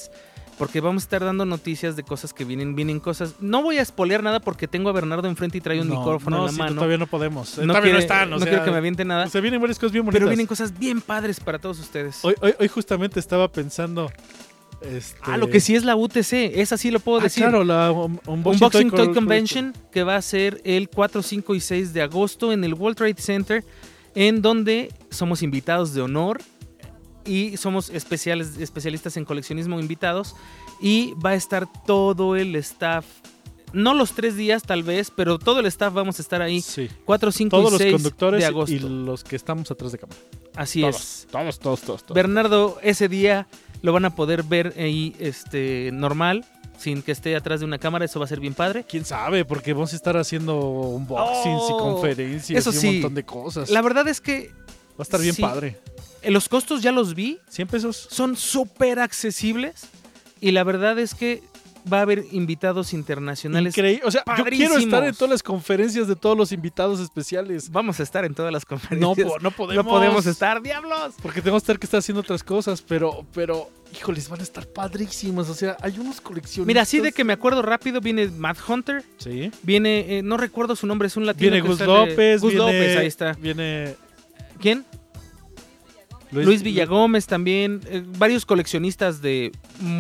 porque vamos a estar dando noticias de cosas que vienen cosas. No voy a spoilear nada porque tengo a Bernardo enfrente y trae un micrófono en la mano. Todavía no podemos. No todavía quiere- no están. no quiero que me aviente nada. O sea, vienen varias cosas bien bonitas. Pero vienen cosas bien padres para todos ustedes. Hoy justamente estaba pensando. Lo que sí es la UTC, esa sí lo puedo decir. Claro, la Unboxing Toy Convention, que va a ser el 4, 5 y 6 de agosto en el World Trade Center, en donde somos invitados de honor y somos especialistas en coleccionismo invitados, y va a estar todo el staff, no los 3 días tal vez, pero todo el staff vamos a estar ahí, Sí. 4, 5 Todos y los 6 conductores de agosto. y los que estamos atrás de cámara. Así es. Todos. Bernardo, ese día lo van a poder ver ahí normal, sin que esté atrás de una cámara, eso va a ser bien padre. ¿Quién sabe? Porque vamos a estar haciendo unboxings y conferencias eso y un sí. montón de cosas. La verdad es que Va a estar bien sí. padre. Los costos ya los vi, 100 pesos. son súper accesibles, y la verdad es que va a haber invitados internacionales. Increíble. O sea, yo quiero padrísimos. estar en todas las conferencias de todos los invitados especiales. Vamos a estar en todas las No, conferencias. no podemos. No podemos estar, diablos. Porque tenemos que estar haciendo otras cosas, pero, híjoles, van a estar padrísimos. O sea, hay unos coleccionistas. Mira, así de que me acuerdo rápido, viene Matt Hunter, Sí. viene, no recuerdo su nombre, es un latino. Viene que Gus sale- López. Gus viene, López, ahí está. Viene ¿Quién? Luis Villagómez también, varios coleccionistas de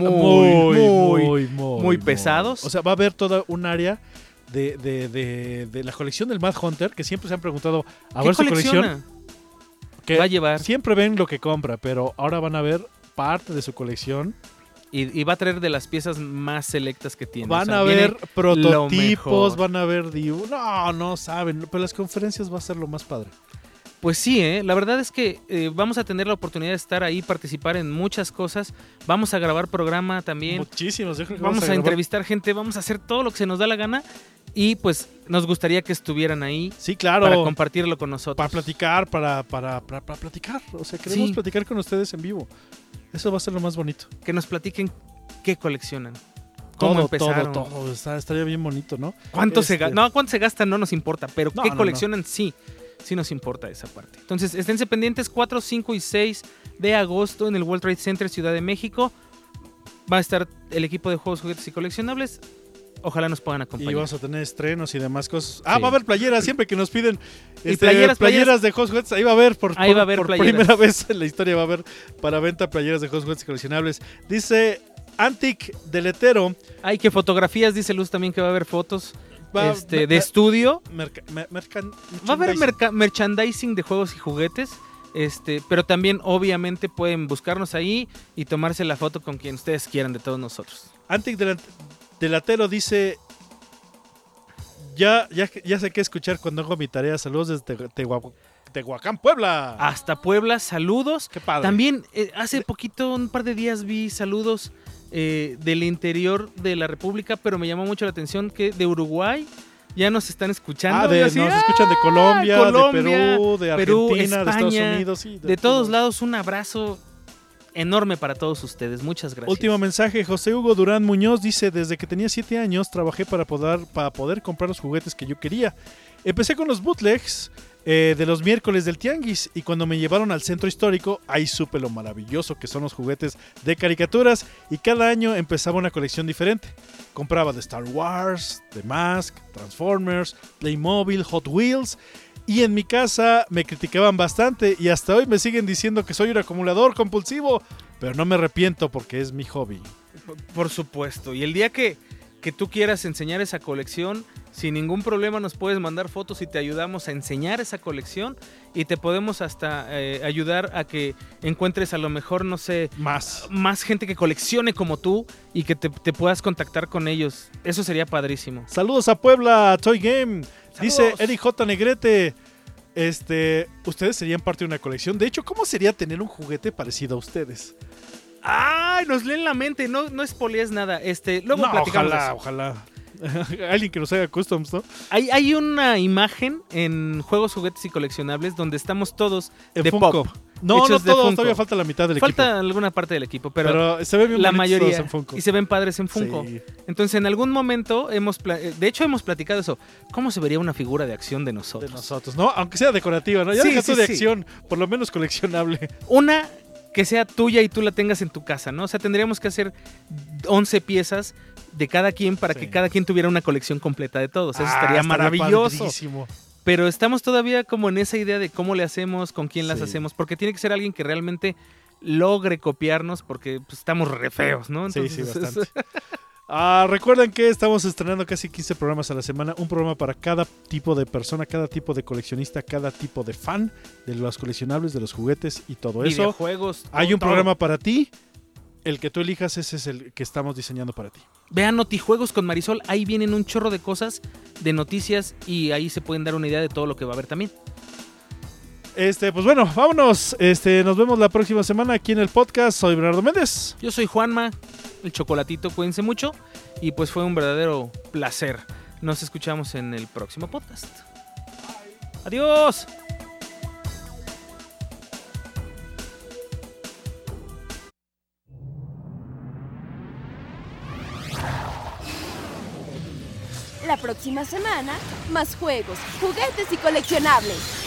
muy pesados. O sea, va a haber toda un área de la colección del Mad Hunter, que siempre se han preguntado a ¿Qué ver su colección. colecciona? Que Va a llevar siempre ven lo que compra, pero ahora van a ver parte de su colección. y va a traer de las piezas más selectas que tiene. Van O sea, a viene ver prototipos, mejor. van a ver no saben, pero las conferencias va a ser lo más padre. Pues sí, la verdad es que vamos a tener la oportunidad de estar ahí, participar en muchas cosas. Vamos a grabar programa también. Muchísimos, yo creo que Vamos a grabar. entrevistar gente, vamos a hacer todo lo que se nos da la gana. Y pues nos gustaría que estuvieran ahí Sí, claro. para compartirlo con nosotros. Para platicar, para platicar. O sea, queremos Sí. platicar con ustedes en vivo. Eso va a ser lo más bonito. Que nos platiquen qué coleccionan. ¿Cómo empezaron? Todo. Estaría bien bonito, ¿no? ¿Cuánto se Este- gasta? No, cuánto se gasta no nos importa, pero No, qué no, coleccionan sí nos importa esa parte. Entonces, esténse pendientes 4, 5 y 6 de agosto en el World Trade Center Ciudad de México. Va a estar el equipo de juegos, juguetes y coleccionables. Ojalá nos puedan Y acompañar. vamos a tener estrenos y demás cosas. Sí. Va a haber playeras siempre que nos piden Y playeras. de Juegos Juguetes. Ahí va a haber Ahí va a haber por playeras. primera vez en la historia va a haber para venta playeras de Juegos Juguetes y coleccionables. Dice Antic Deletero. Hay que fotografías, dice Luz también que va a haber fotos Va- de estudio. Va a haber merchandising de juegos y juguetes. Pero también obviamente pueden buscarnos ahí y tomarse la foto con quien ustedes quieran de todos nosotros. Antic Delatero dice: ya sé qué escuchar cuando hago mi tarea. Saludos desde Tehuacán, Puebla. Hasta Puebla, saludos. Qué padre. También hace poquito, un par de días, vi saludos del interior de la República, pero me llamó mucho la atención que de Uruguay ya nos están escuchando. Yo así, nos escuchan de Colombia, Colombia, de Perú, de Perú, Argentina, de Estados España, Unidos. Sí, de todos lados, un abrazo enorme para todos ustedes. Muchas gracias. Último mensaje, José Hugo Durán Muñoz dice: desde que tenía 7 años trabajé para poder comprar los juguetes que yo quería. Empecé con los bootlegs de los miércoles del Tianguis, y cuando me llevaron al centro histórico, ahí supe lo maravilloso que son los juguetes de caricaturas, y cada año empezaba una colección diferente. Compraba de Star Wars, de Mask, Transformers, Playmobil, Hot Wheels, y en mi casa me criticaban bastante y hasta hoy me siguen diciendo que soy un acumulador compulsivo, pero no me arrepiento porque es mi hobby. Por supuesto. Y el día que tú quieras enseñar esa colección, sin ningún problema nos puedes mandar fotos y te ayudamos a enseñar esa colección, y te podemos hasta ayudar a que encuentres a lo mejor, no sé, más gente que coleccione como tú y que te puedas contactar con ellos. Eso sería padrísimo. Saludos a Puebla, Toy Game. Saludos. Dice Eric J. Negrete. Ustedes serían parte de una colección. De hecho, ¿cómo sería tener un juguete parecido a ustedes? ¡Ay! Nos leen la mente. No spoilees nada. Luego No, platicamos de eso. ojalá. Alguien que nos haga customs, ¿no? Hay una imagen en Juegos, Juguetes y Coleccionables donde estamos todos En de Funko. pop. No hechos de todos, Funko. todavía falta la mitad del Falta equipo. alguna parte del equipo, pero se ve bien la bonitos mayoría. todos en Funko. Y se ven padres en Funko. Sí. Entonces, en algún momento de hecho hemos platicado eso. ¿Cómo se vería una figura de acción de nosotros? De nosotros, ¿no? Aunque sea decorativa, ¿no? Ya Sí, deja tú sí, de sí. acción, por lo menos coleccionable. Una que sea tuya y tú la tengas en tu casa, ¿no? O sea, tendríamos que hacer 11 piezas de cada quien para que cada quien tuviera una colección completa de todos. Eso estaría maravilloso. Padrísimo. Pero estamos todavía como en esa idea de cómo le hacemos, con quién las hacemos, porque tiene que ser alguien que realmente logre copiarnos, porque pues, estamos re feos, ¿no? Entonces, sí, bastante. Recuerden que estamos estrenando casi 15 programas a la semana, un programa para cada tipo de persona, cada tipo de coleccionista, cada tipo de fan de los coleccionables, de los juguetes y todo eso. Videojuegos. Hay un programa para ti, el que tú elijas, ese es el que estamos diseñando para ti. Vean Notijuegos con Marisol, ahí vienen un chorro de cosas, de noticias, y ahí se pueden dar una idea de todo lo que va a haber también. Pues bueno, vámonos. Nos vemos la próxima semana aquí en el podcast. Soy Bernardo Méndez. Yo soy Juanma, el chocolatito, cuídense mucho. Y pues fue un verdadero placer. Nos escuchamos en el próximo podcast. ¡Adiós! La próxima semana, más juegos, juguetes y coleccionables.